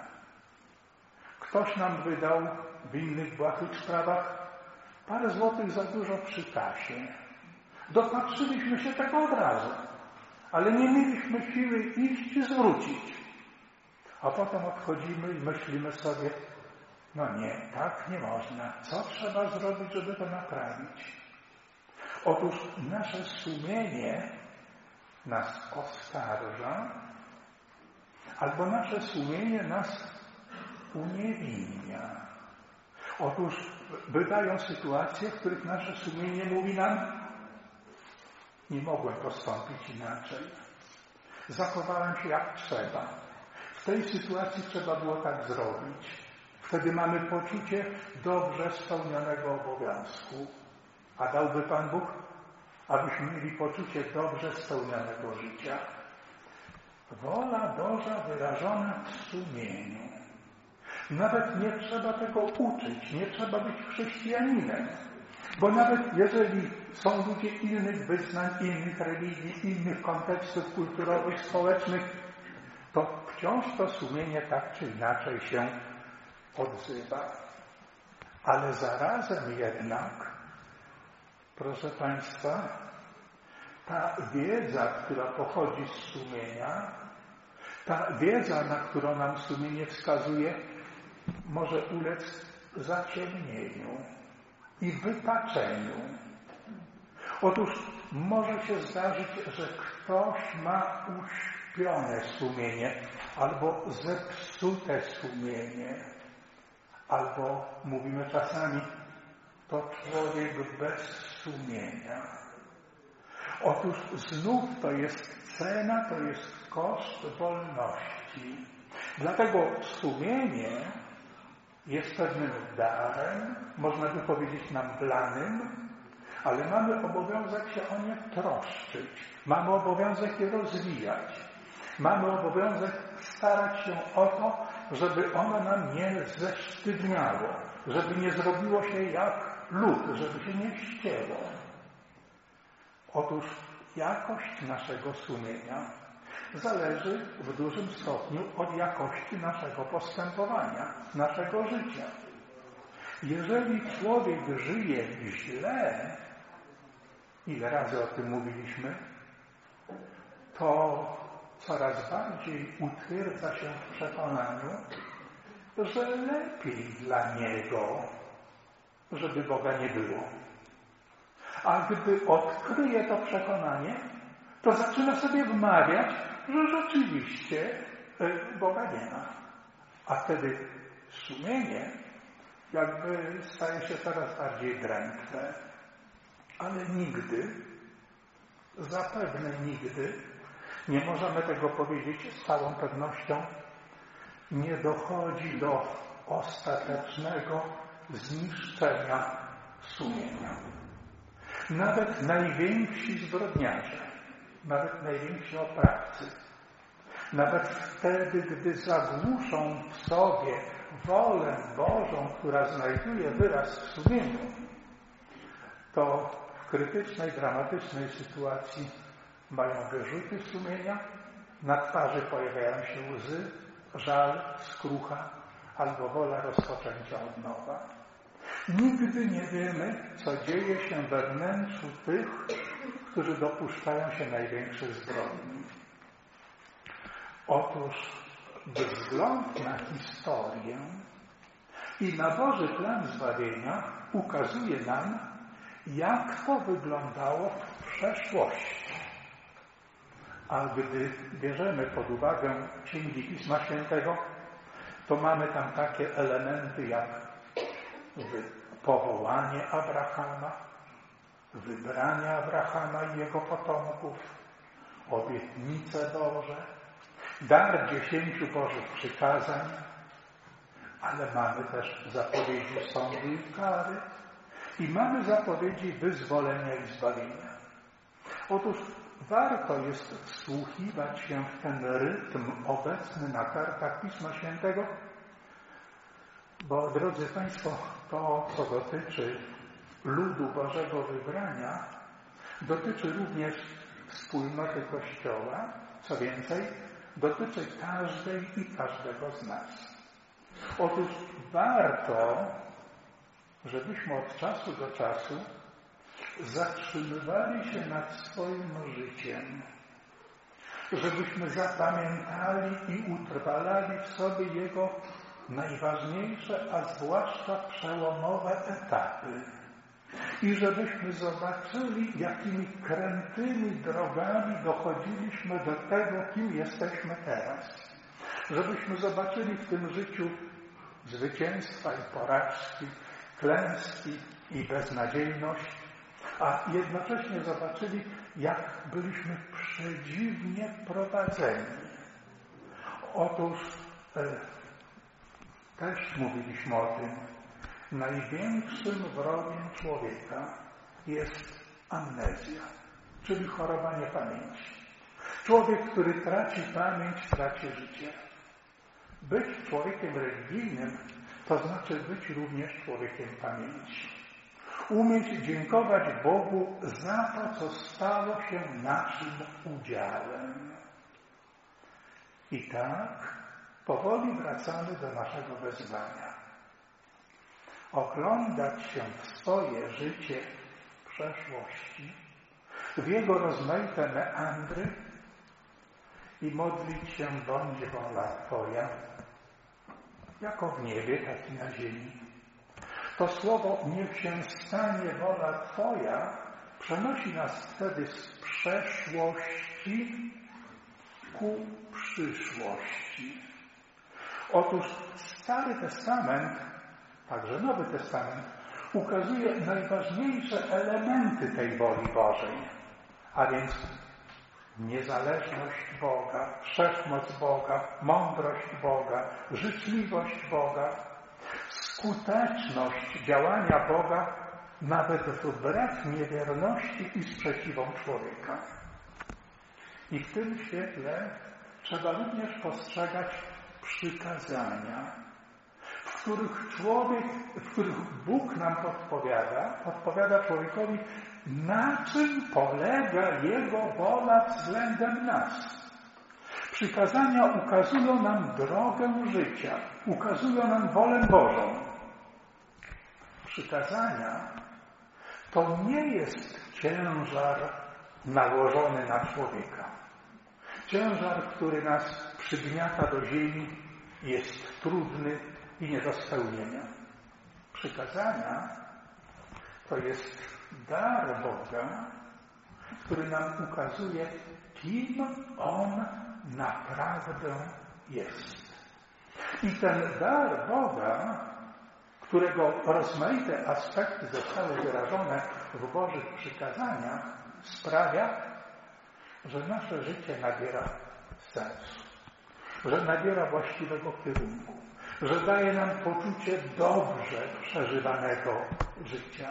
Ktoś nam wydał w innych błahych sprawach parę złotych za dużo przy kasie. Dopatrzyliśmy się tego od razu, ale nie mieliśmy siły iść i zwrócić. A potem odchodzimy i myślimy sobie, no nie, tak nie można. Co trzeba zrobić, żeby to naprawić? Otóż nasze sumienie nas oskarża, albo nasze sumienie nas uniewinnia. Otóż bywają sytuacje, w których nasze sumienie mówi nam, nie mogłem postąpić inaczej. Zachowałem się jak trzeba. W tej sytuacji trzeba było tak zrobić. Wtedy mamy poczucie dobrze spełnionego obowiązku. A dałby Pan Bóg, abyśmy mieli poczucie dobrze spełnionego życia. Wola Boża wyrażona w sumieniu. Nawet nie trzeba tego uczyć, nie trzeba być chrześcijaninem. Bo nawet jeżeli są ludzie innych wyznań, innych religii, innych kontekstów kulturowych, społecznych, to wciąż to sumienie tak czy inaczej się odzywa. Ale zarazem jednak, proszę Państwa, ta wiedza, która pochodzi z sumienia, ta wiedza, na którą nam sumienie wskazuje, może ulec zaciemnieniu i wypaczeniu. Otóż może się zdarzyć, że ktoś ma uśpione sumienie, albo zepsute sumienie, albo mówimy czasami, to człowiek bez sumienia. Otóż znów to jest cena, to jest koszt wolności. Dlatego sumienie jest pewnym darem, można by powiedzieć nam blanym, ale mamy obowiązek się o nie troszczyć. Mamy obowiązek je rozwijać. Mamy obowiązek starać się o to, żeby ono nam nie zesztywniało, żeby nie zrobiło się jak lód, żeby się nie ścięło. Otóż jakość naszego sumienia zależy w dużym stopniu od jakości naszego postępowania, naszego życia. Jeżeli człowiek żyje źle, ile razy o tym mówiliśmy, to coraz bardziej utwierdza się w przekonaniu, że lepiej dla niego, żeby Boga nie było. A gdy odkryje to przekonanie, to zaczyna sobie wmawiać, że rzeczywiście Boga nie ma. A wtedy sumienie jakby staje się coraz bardziej drętwe. Ale nigdy, zapewne nigdy, nie możemy tego powiedzieć z całą pewnością, nie dochodzi do ostatecznego zniszczenia sumienia. Nawet najwięksi zbrodniarze, nawet najwięksi oprawcy, nawet wtedy, gdy zagłuszą w sobie wolę Bożą, która znajduje wyraz w sumieniu, to w krytycznej, dramatycznej sytuacji mają wyrzuty sumienia, na twarzy pojawiają się łzy, żal, skrucha albo wola rozpoczęcia od nowa. Nigdy nie wiemy, co dzieje się we wnętrzu tych, którzy dopuszczają się największych zbrodni. Otóż wzgląd na historię i na Boży plan zbawienia ukazuje nam, jak to wyglądało w przeszłości. A gdy bierzemy pod uwagę księgi Pisma Świętego, to mamy tam takie elementy jak powołanie Abrahama, wybranie Abrahama i jego potomków, obietnice Boże, dar 10 Bożych przykazań, ale mamy też zapowiedzi sądu i kary i mamy zapowiedzi wyzwolenia i zbawienia. Otóż warto jest wsłuchiwać się w ten rytm obecny na kartach Pisma Świętego, bo, drodzy Państwo, to, co dotyczy ludu Bożego wybrania, dotyczy również wspólnoty Kościoła. Co więcej, dotyczy każdej i każdego z nas. Otóż warto, żebyśmy od czasu do czasu zatrzymywali się nad swoim życiem, żebyśmy zapamiętali i utrwalali w sobie jego najważniejsze, a zwłaszcza przełomowe etapy. I żebyśmy zobaczyli, jakimi krętymi drogami dochodziliśmy do tego, kim jesteśmy teraz. Żebyśmy zobaczyli w tym życiu zwycięstwa i porażki, klęski i beznadziejność, a jednocześnie zobaczyli, jak byliśmy przedziwnie prowadzeni. Otóż też mówiliśmy o tym, największym wrogiem człowieka jest amnezja, czyli choroba niepamięci. Człowiek, który traci pamięć, traci życie. Być człowiekiem religijnym to znaczy być również człowiekiem pamięci. Umieć dziękować Bogu za to, co stało się naszym udziałem. I tak powoli wracamy do naszego wezwania. Oglądać się w swoje życie w przeszłości, w jego rozmaite meandry i modlić się, bądź wola Twoja, jako w niebie, tak i na ziemi. To słowo niech się stanie wola Twoja przenosi nas wtedy z przeszłości ku przyszłości. Otóż Stary Testament, także Nowy Testament, ukazuje najważniejsze elementy tej woli Bożej, a więc niezależność Boga, wszechmoc Boga, mądrość Boga, życzliwość Boga, skuteczność działania Boga nawet wbrew niewierności i sprzeciwom człowieka. I w tym świetle trzeba również postrzegać przykazania, w których Bóg nam podpowiada człowiekowi, na czym polega Jego wola względem nas. Przykazania ukazują nam drogę życia, ukazują nam wolę Bożą. Przykazania to nie jest ciężar nałożony na człowieka. Ciężar, który nas przygniata do ziemi, jest trudny i nie do spełnienia. Przykazania to jest dar Boga, który nam ukazuje, kim On naprawdę jest. I ten dar Boga, którego rozmaite aspekty zostały wyrażone w Bożych przykazaniach, sprawia, że nasze życie nabiera sensu, że nabiera właściwego kierunku, że daje nam poczucie dobrze przeżywanego życia.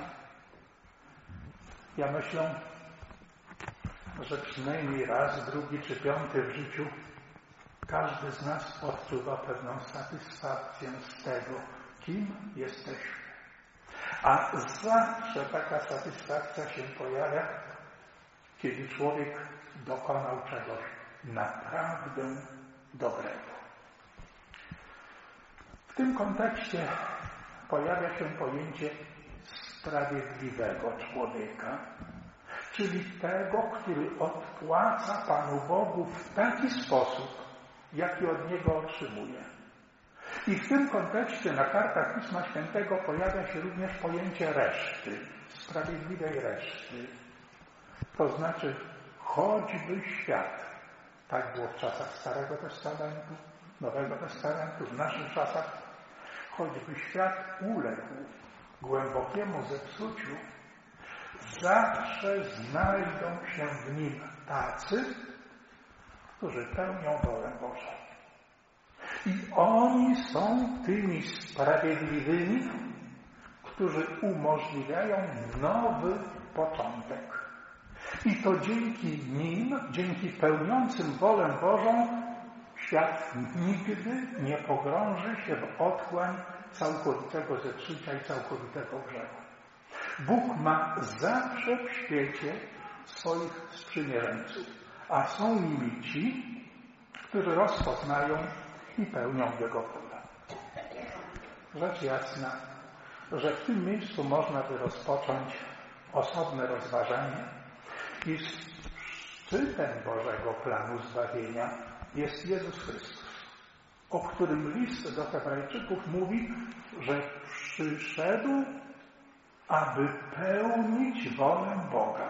Ja myślę, że przynajmniej raz, drugi czy piąty w życiu każdy z nas odczuwa pewną satysfakcję z tego, kim jesteśmy. A zawsze taka satysfakcja się pojawia, kiedy człowiek dokonał czegoś naprawdę dobrego. W tym kontekście pojawia się pojęcie sprawiedliwego człowieka, czyli tego, który odpłaca Panu Bogu w taki sposób, jaki od Niego otrzymuje. I w tym kontekście na kartach Pisma Świętego pojawia się również pojęcie reszty, sprawiedliwej reszty. To znaczy, choćby świat, tak było w czasach Starego Testamentu, Nowego Testamentu, w naszych czasach, choćby świat uległ głębokiemu zepsuciu, zawsze znajdą się w nim tacy, którzy pełnią wolę Bożą. I oni są tymi sprawiedliwymi, którzy umożliwiają nowy początek. I to dzięki nim, dzięki pełniącym wolę Bożą, świat nigdy nie pogrąży się w otchłań całkowitego zetrzycia i całkowitego grzechu. Bóg ma zawsze w świecie swoich sprzymierzeńców, a są nimi ci, którzy rozpoznają i pełnią Jego wolę. Rzecz jasna, że w tym miejscu można by rozpocząć osobne rozważanie, iż szczytem Bożego planu zbawienia jest Jezus Chrystus, o którym list do Hebrajczyków mówi, że przyszedł, aby pełnić wolę Boga.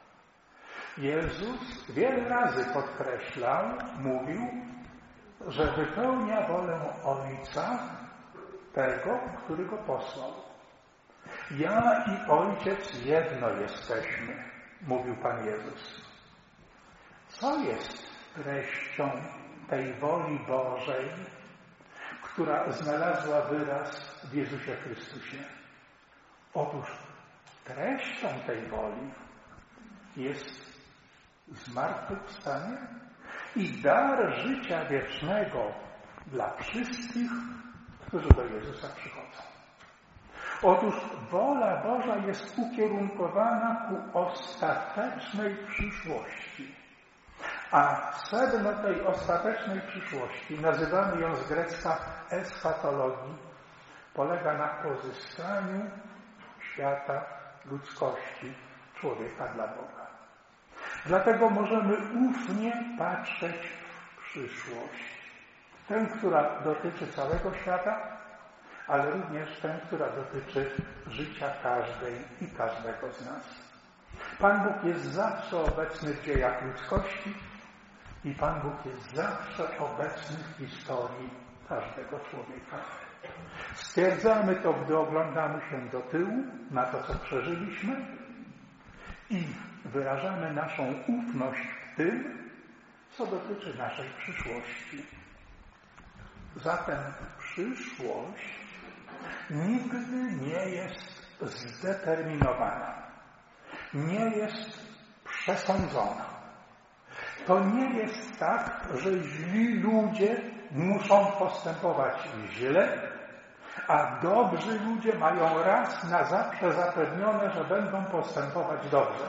Jezus wiele razy podkreślał, mówił, że wypełnia wolę Ojca, tego, który Go posłał. Ja i Ojciec jedno jesteśmy, mówił Pan Jezus. Co jest treścią tej woli Bożej, która znalazła wyraz w Jezusie Chrystusie? Otóż treścią tej woli jest zmartwychwstanie i dar życia wiecznego dla wszystkich, którzy do Jezusa przychodzą. Otóż wola Boża jest ukierunkowana ku ostatecznej przyszłości. A sedno tej ostatecznej przyszłości, nazywamy ją z grecka eschatologii, polega na pozyskaniu świata, ludzkości, człowieka dla Boga. Dlatego możemy ufnie patrzeć w przyszłość. Tę, która dotyczy całego świata, ale również tę, która dotyczy życia każdej i każdego z nas. Pan Bóg jest zawsze obecny w dziejach ludzkości i Pan Bóg jest zawsze obecny w historii każdego człowieka. Stwierdzamy to, gdy oglądamy się do tyłu na to, co przeżyliśmy i wyrażamy naszą ufność w tym, co dotyczy naszej przyszłości. Zatem przyszłość nigdy nie jest zdeterminowana, nie jest przesądzona. To nie jest tak, że źli ludzie muszą postępować źle, a dobrzy ludzie mają raz na zawsze zapewnione, że będą postępować dobrze.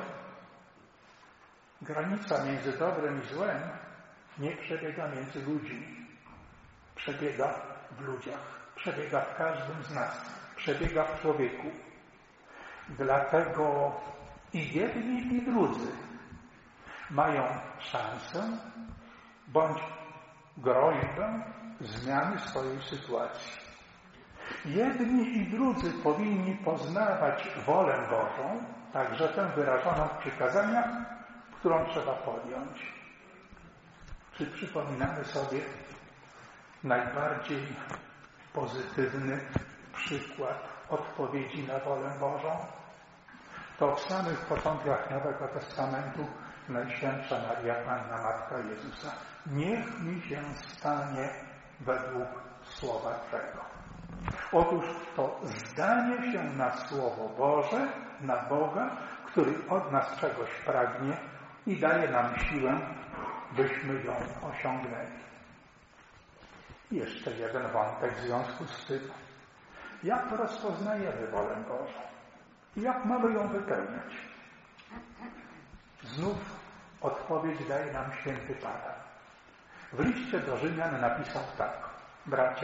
Granica między dobrem i złem nie przebiega między ludźmi. Przebiega w ludziach. Przebiega w każdym z nas. Przebiega w człowieku. Dlatego i jedni, i drudzy mają szansę bądź groźbę zmiany swojej sytuacji. Jedni i drudzy powinni poznawać wolę Bożą, także tę wyrażoną w przykazaniach, którą trzeba podjąć. Czy przypominamy sobie najbardziej pozytywny przykład odpowiedzi na wolę Bożą? To w samych początkach Nowego Testamentu Najświętsza Maria Panna Matka Jezusa. Niech mi się stanie według słowa Twego. Otóż to zdanie się na Słowo Boże, na Boga, który od nas czegoś pragnie i daje nam siłę, byśmy ją osiągnęli. Jeszcze jeden wątek w związku z tym. Jak rozpoznajemy wolę Bożą? Jak mamy ją wypełniać? Znów odpowiedź daje nam święty Paweł. W liście do Rzymian napisał tak: bracia,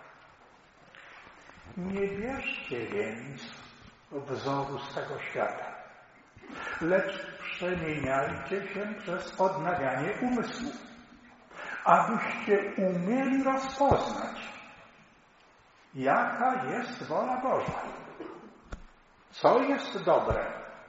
nie bierzcie więc wzoru z tego świata, lecz przemieniajcie się przez odnawianie umysłu, abyście umieli rozpoznać, jaka jest wola Boża, co jest dobre,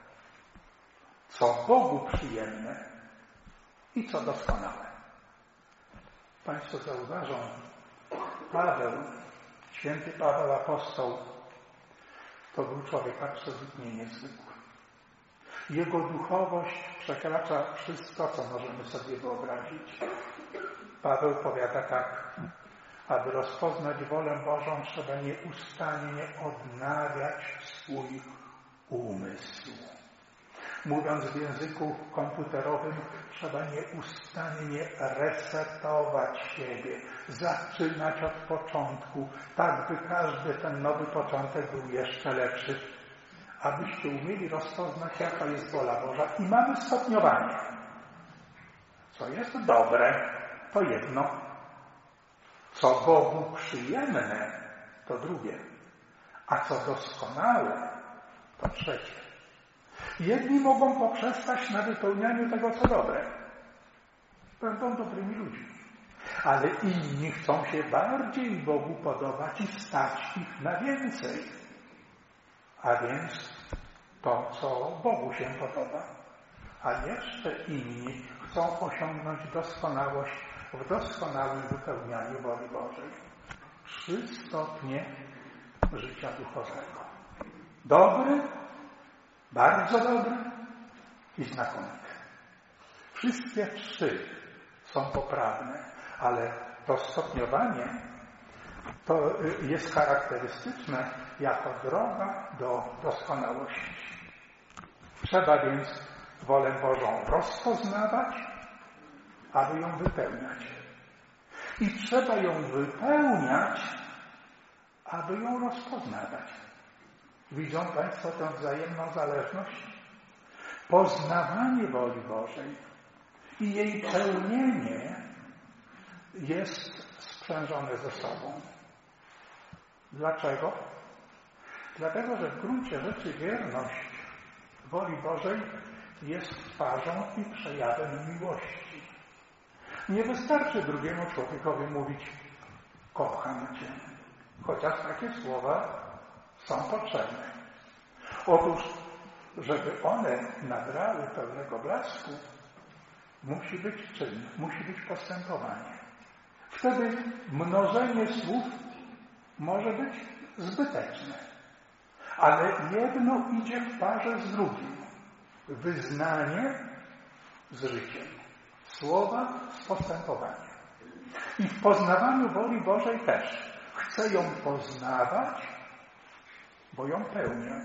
co Bogu przyjemne i co doskonałe. Państwo zauważą, Paweł, święty Paweł apostoł, to był człowiek absolutnie niezwykły. Jego duchowość przekracza wszystko, co możemy sobie wyobrazić. Paweł powiada tak: aby rozpoznać wolę Bożą, trzeba nieustannie odnawiać swój umysł. Mówiąc w języku komputerowym, trzeba nieustannie resetować siebie, zaczynać od początku, tak by każdy ten nowy początek był jeszcze lepszy, abyście umieli rozpoznać, jaka jest wola Boża. I mamy stopniowanie. Co jest dobre, to jedno. Co Bogu przyjemne, to drugie. A co doskonałe, to trzecie. Jedni mogą poprzestać na wypełnianiu tego, co dobre. Będą dobrymi ludźmi. Ale inni chcą się bardziej Bogu podobać i stać ich na więcej. A więc to, co Bogu się podoba. A jeszcze inni chcą osiągnąć doskonałość w doskonałym wypełnianiu woli Bożej. 3 stopnie życia duchowego. Dobry, bardzo dobry i znakomity. Wszystkie 3 są poprawne, ale to stopniowanie to jest charakterystyczne jako droga do doskonałości. Trzeba więc wolę Bożą rozpoznawać, aby ją wypełniać. I trzeba ją wypełniać, aby ją rozpoznawać. Widzą Państwo tę wzajemną zależność? Poznawanie woli Bożej i jej pełnienie jest sprzężone ze sobą. Dlaczego? Dlatego, że w gruncie rzeczy wierność woli Bożej jest twarzą i przejawem miłości. Nie wystarczy drugiemu człowiekowi mówić kocham Cię, chociaż takie słowa są potrzebne. Otóż, żeby one nabrały pełnego blasku, musi być czyn, musi być postępowanie. Wtedy mnożenie słów może być zbyteczne. Ale jedno idzie w parze z drugim. Wyznanie z życiem. Słowa z postępowaniem. I w poznawaniu woli Bożej też. Chcę ją poznawać, bo ją pełnię.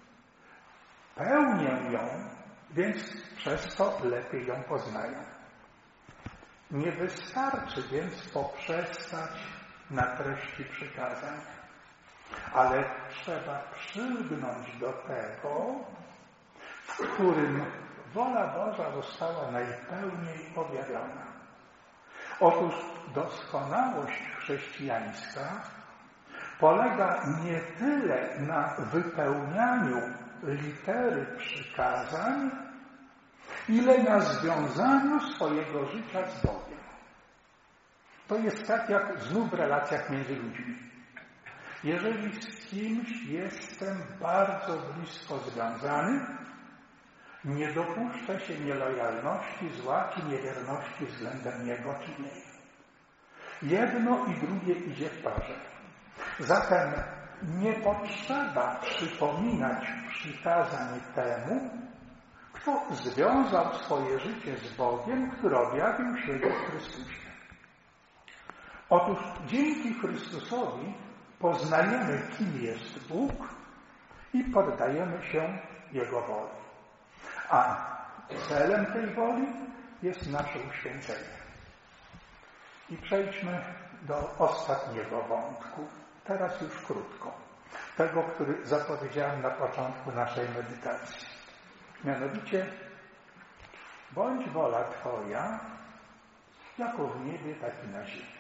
Pełnię ją, więc przez to lepiej ją poznaję. Nie wystarczy więc poprzestać na treści przykazań, ale trzeba przylgnąć do tego, w którym wola Boża została najpełniej objawiona. Otóż doskonałość chrześcijańska polega nie tyle na wypełnianiu litery przykazań, ile na związaniu swojego życia z Bogiem. To jest tak jak znów w relacjach między ludźmi. Jeżeli z kimś jestem bardzo blisko związany, nie dopuszczę się nielojalności, zła czy niewierności względem niego czy niej. Jedno i drugie idzie w parze. Zatem nie potrzeba przypominać przykazań temu, kto związał swoje życie z Bogiem, który objawił się w Chrystusie. Otóż dzięki Chrystusowi poznajemy, kim jest Bóg i poddajemy się Jego woli. A celem tej woli jest nasze uświęcenie. I przejdźmy do ostatniego wątku. Teraz już krótko. Tego, który zapowiedziałem na początku naszej medytacji. Mianowicie, bądź wola Twoja, jako w niebie, tak i na ziemi.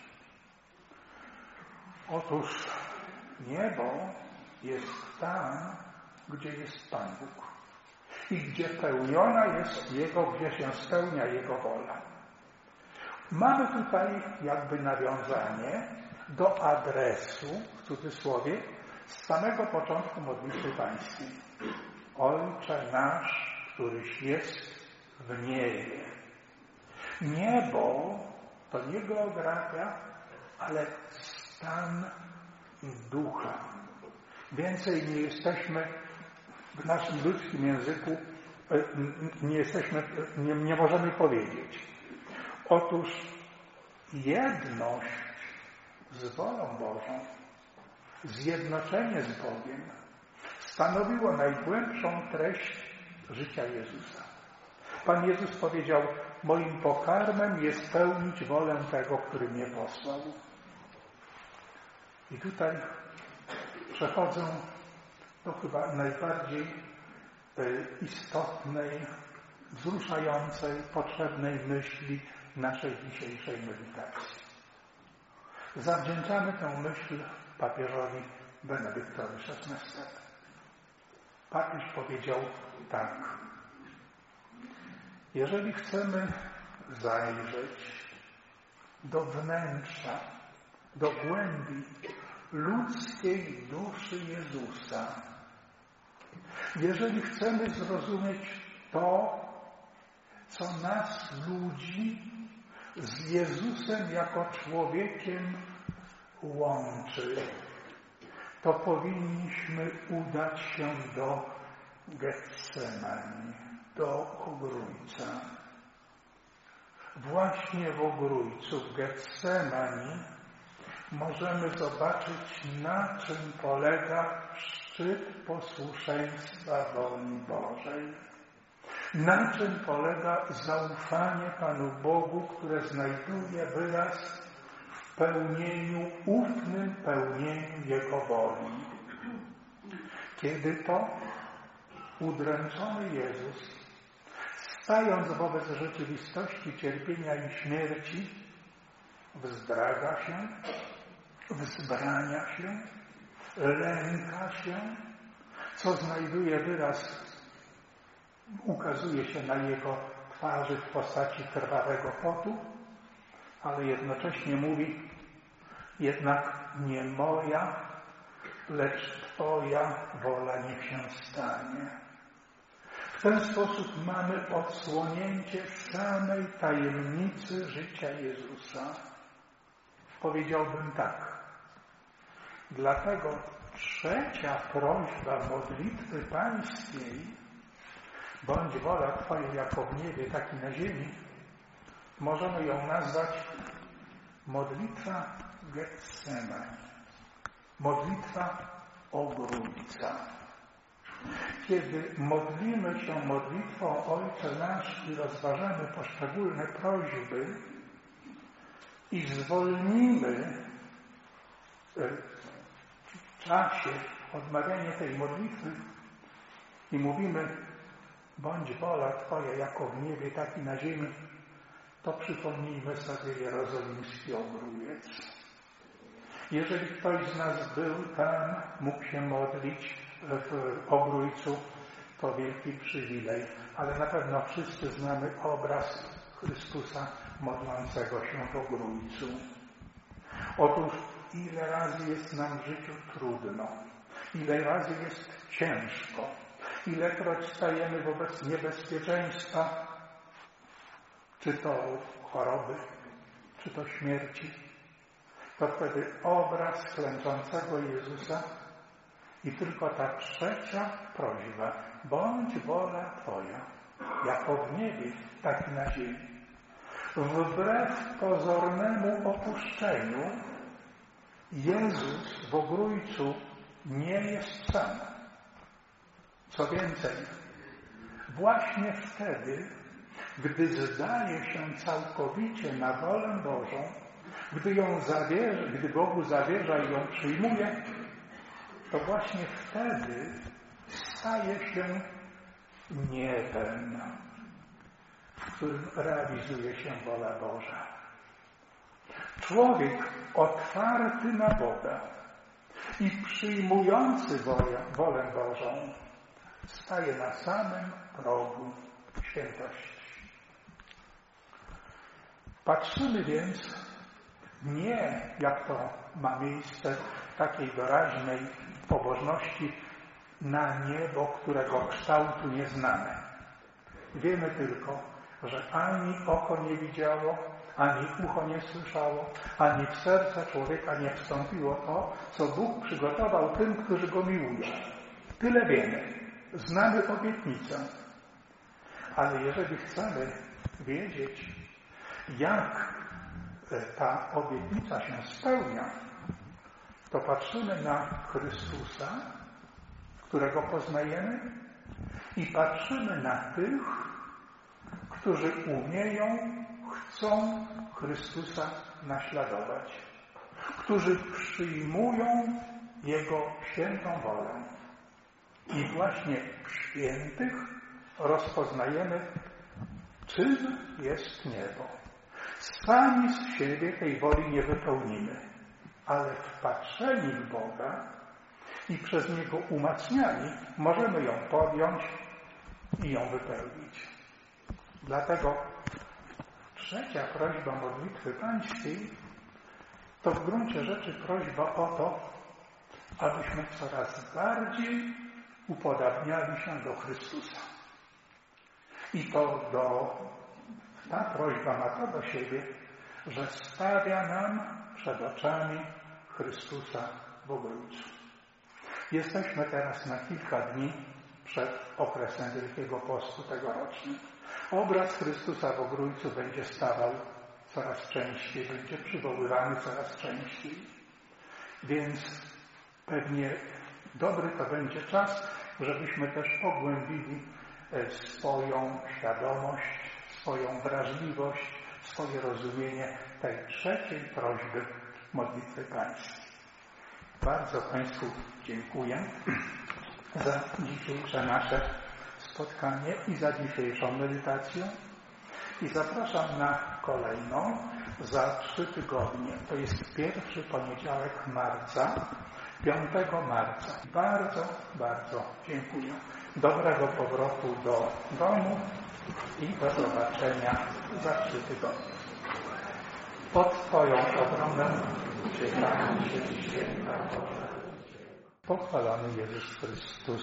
Otóż niebo jest tam, gdzie jest Pan Bóg i gdzie pełniona jest gdzie się spełnia Jego wola. Mamy tutaj jakby nawiązanie do adresu, w cudzysłowie, z samego początku modlitwy pańskiej. Ojcze nasz, któryś jest w niebie. Niebo to nie geografia, ale stan ducha. Więcej nie jesteśmy w naszym ludzkim języku, nie możemy powiedzieć. Otóż jedność z wolą Bożą, zjednoczenie z Bogiem stanowiło najgłębszą treść życia Jezusa. Pan Jezus powiedział, moim pokarmem jest pełnić wolę tego, który mnie posłał. I tutaj przechodzę do chyba najbardziej istotnej, wzruszającej, potrzebnej myśli naszej dzisiejszej medytacji. Zawdzięczamy tę myśl papieżowi Benedyktowi XVI. Papież powiedział tak. Jeżeli chcemy zajrzeć do wnętrza, do głębi ludzkiej duszy Jezusa, jeżeli chcemy zrozumieć to, co nas, ludzi, z Jezusem jako człowiekiem łączy, to powinniśmy udać się do Getsemani, do Ogrójca. Właśnie w Ogrójcu, w Getsemani, możemy zobaczyć, na czym polega szczyt posłuszeństwa woli Bożej. Na czym polega zaufanie Panu Bogu, które znajduje wyraz w pełnieniu, ufnym pełnieniu Jego woli. Kiedy to udręczony Jezus, stając wobec rzeczywistości cierpienia i śmierci, wzdraga się, wzbrania się, lęka się, co znajduje wyraz, ukazuje się na Jego twarzy w postaci krwawego potu, ale jednocześnie mówi, jednak nie moja, lecz Twoja wola niech się stanie. W ten sposób mamy odsłonięcie samej tajemnicy życia Jezusa. Powiedziałbym tak. Dlatego trzecia prośba modlitwy pańskiej, bądź wola Twoja jako w niebie, tak i na ziemi, możemy ją nazwać modlitwa Getsemani, modlitwa Ogrójca. Kiedy modlimy się modlitwą Ojcze Nasz i rozważamy poszczególne prośby i zwolnimy w czasie odmawiania tej modlitwy i mówimy, bądź wola Twoja jako w niebie, tak i na ziemi, to przypomnijmy sobie jerozolimski Ogrójec. Jeżeli ktoś z nas był tam, mógł się modlić w Ogrójcu, to wielki przywilej, ale na pewno wszyscy znamy obraz Chrystusa modlącego się w Ogrójcu. Otóż ile razy jest nam w życiu trudno, ile razy jest ciężko, ilekroć stajemy wobec niebezpieczeństwa, czy to choroby, czy to śmierci, to wtedy obraz klęczącego Jezusa i tylko ta trzecia prośba, bądź wola Twoja, jako w niebie, tak i na ziemi. Wbrew pozornemu opuszczeniu, Jezus w Ogrójcu nie jest sam. Co więcej, właśnie wtedy, gdy zdaje się całkowicie na wolę Bożą, gdy Bogu zawierza i ją przyjmuje, to właśnie wtedy staje się niebem, w którym realizuje się wola Boża. Człowiek otwarty na Boga i przyjmujący wolę Bożą staje na samym progu świętości. Patrzymy więc nie, jak to ma miejsce w takiej doraźnej pobożności, na niebo, którego kształtu nie znamy. Wiemy tylko, że ani oko nie widziało, ani ucho nie słyszało, ani w serce człowieka nie wstąpiło to, co Bóg przygotował tym, którzy Go miłują. Tyle wiemy. Znamy obietnicę. Ale jeżeli chcemy wiedzieć, jak ta obietnica się spełnia, to patrzymy na Chrystusa, którego poznajemy, I patrzymy na tych, którzy umieją, chcą Chrystusa naśladować, którzy przyjmują Jego świętą wolę. I właśnie w świętych rozpoznajemy, czym jest niebo. Sami z siebie tej woli nie wypełnimy, ale wpatrzeni w Boga i przez Niego umacniani możemy ją podjąć i ją wypełnić. Dlatego trzecia prośba modlitwy pańskiej to w gruncie rzeczy prośba o to, abyśmy coraz bardziej upodabniali się do Chrystusa. I ta prośba ma to do siebie, że stawia nam przed oczami Chrystusa w Ogrójcu. Jesteśmy teraz na kilka dni przed okresem Wielkiego Postu tegorocznym. Obraz Chrystusa w Ogrójcu będzie stawał coraz częściej, będzie przywoływany coraz częściej. Więc pewnie dobry to będzie czas, żebyśmy też pogłębili swoją świadomość, swoją wrażliwość, swoje rozumienie tej trzeciej prośby modlitwy pańskiej. Bardzo Państwu dziękuję za dzisiejsze nasze spotkanie i za dzisiejszą medytację i zapraszam na kolejną za 3 tygodnie. To jest pierwszy poniedziałek marca, 5 marca. Bardzo, bardzo dziękuję. Dobrego powrotu do domu i do zobaczenia za 3 tygodnie. Pod Twoją obronę uciekamy się święta Boże. Pochwalony Jezus Chrystus.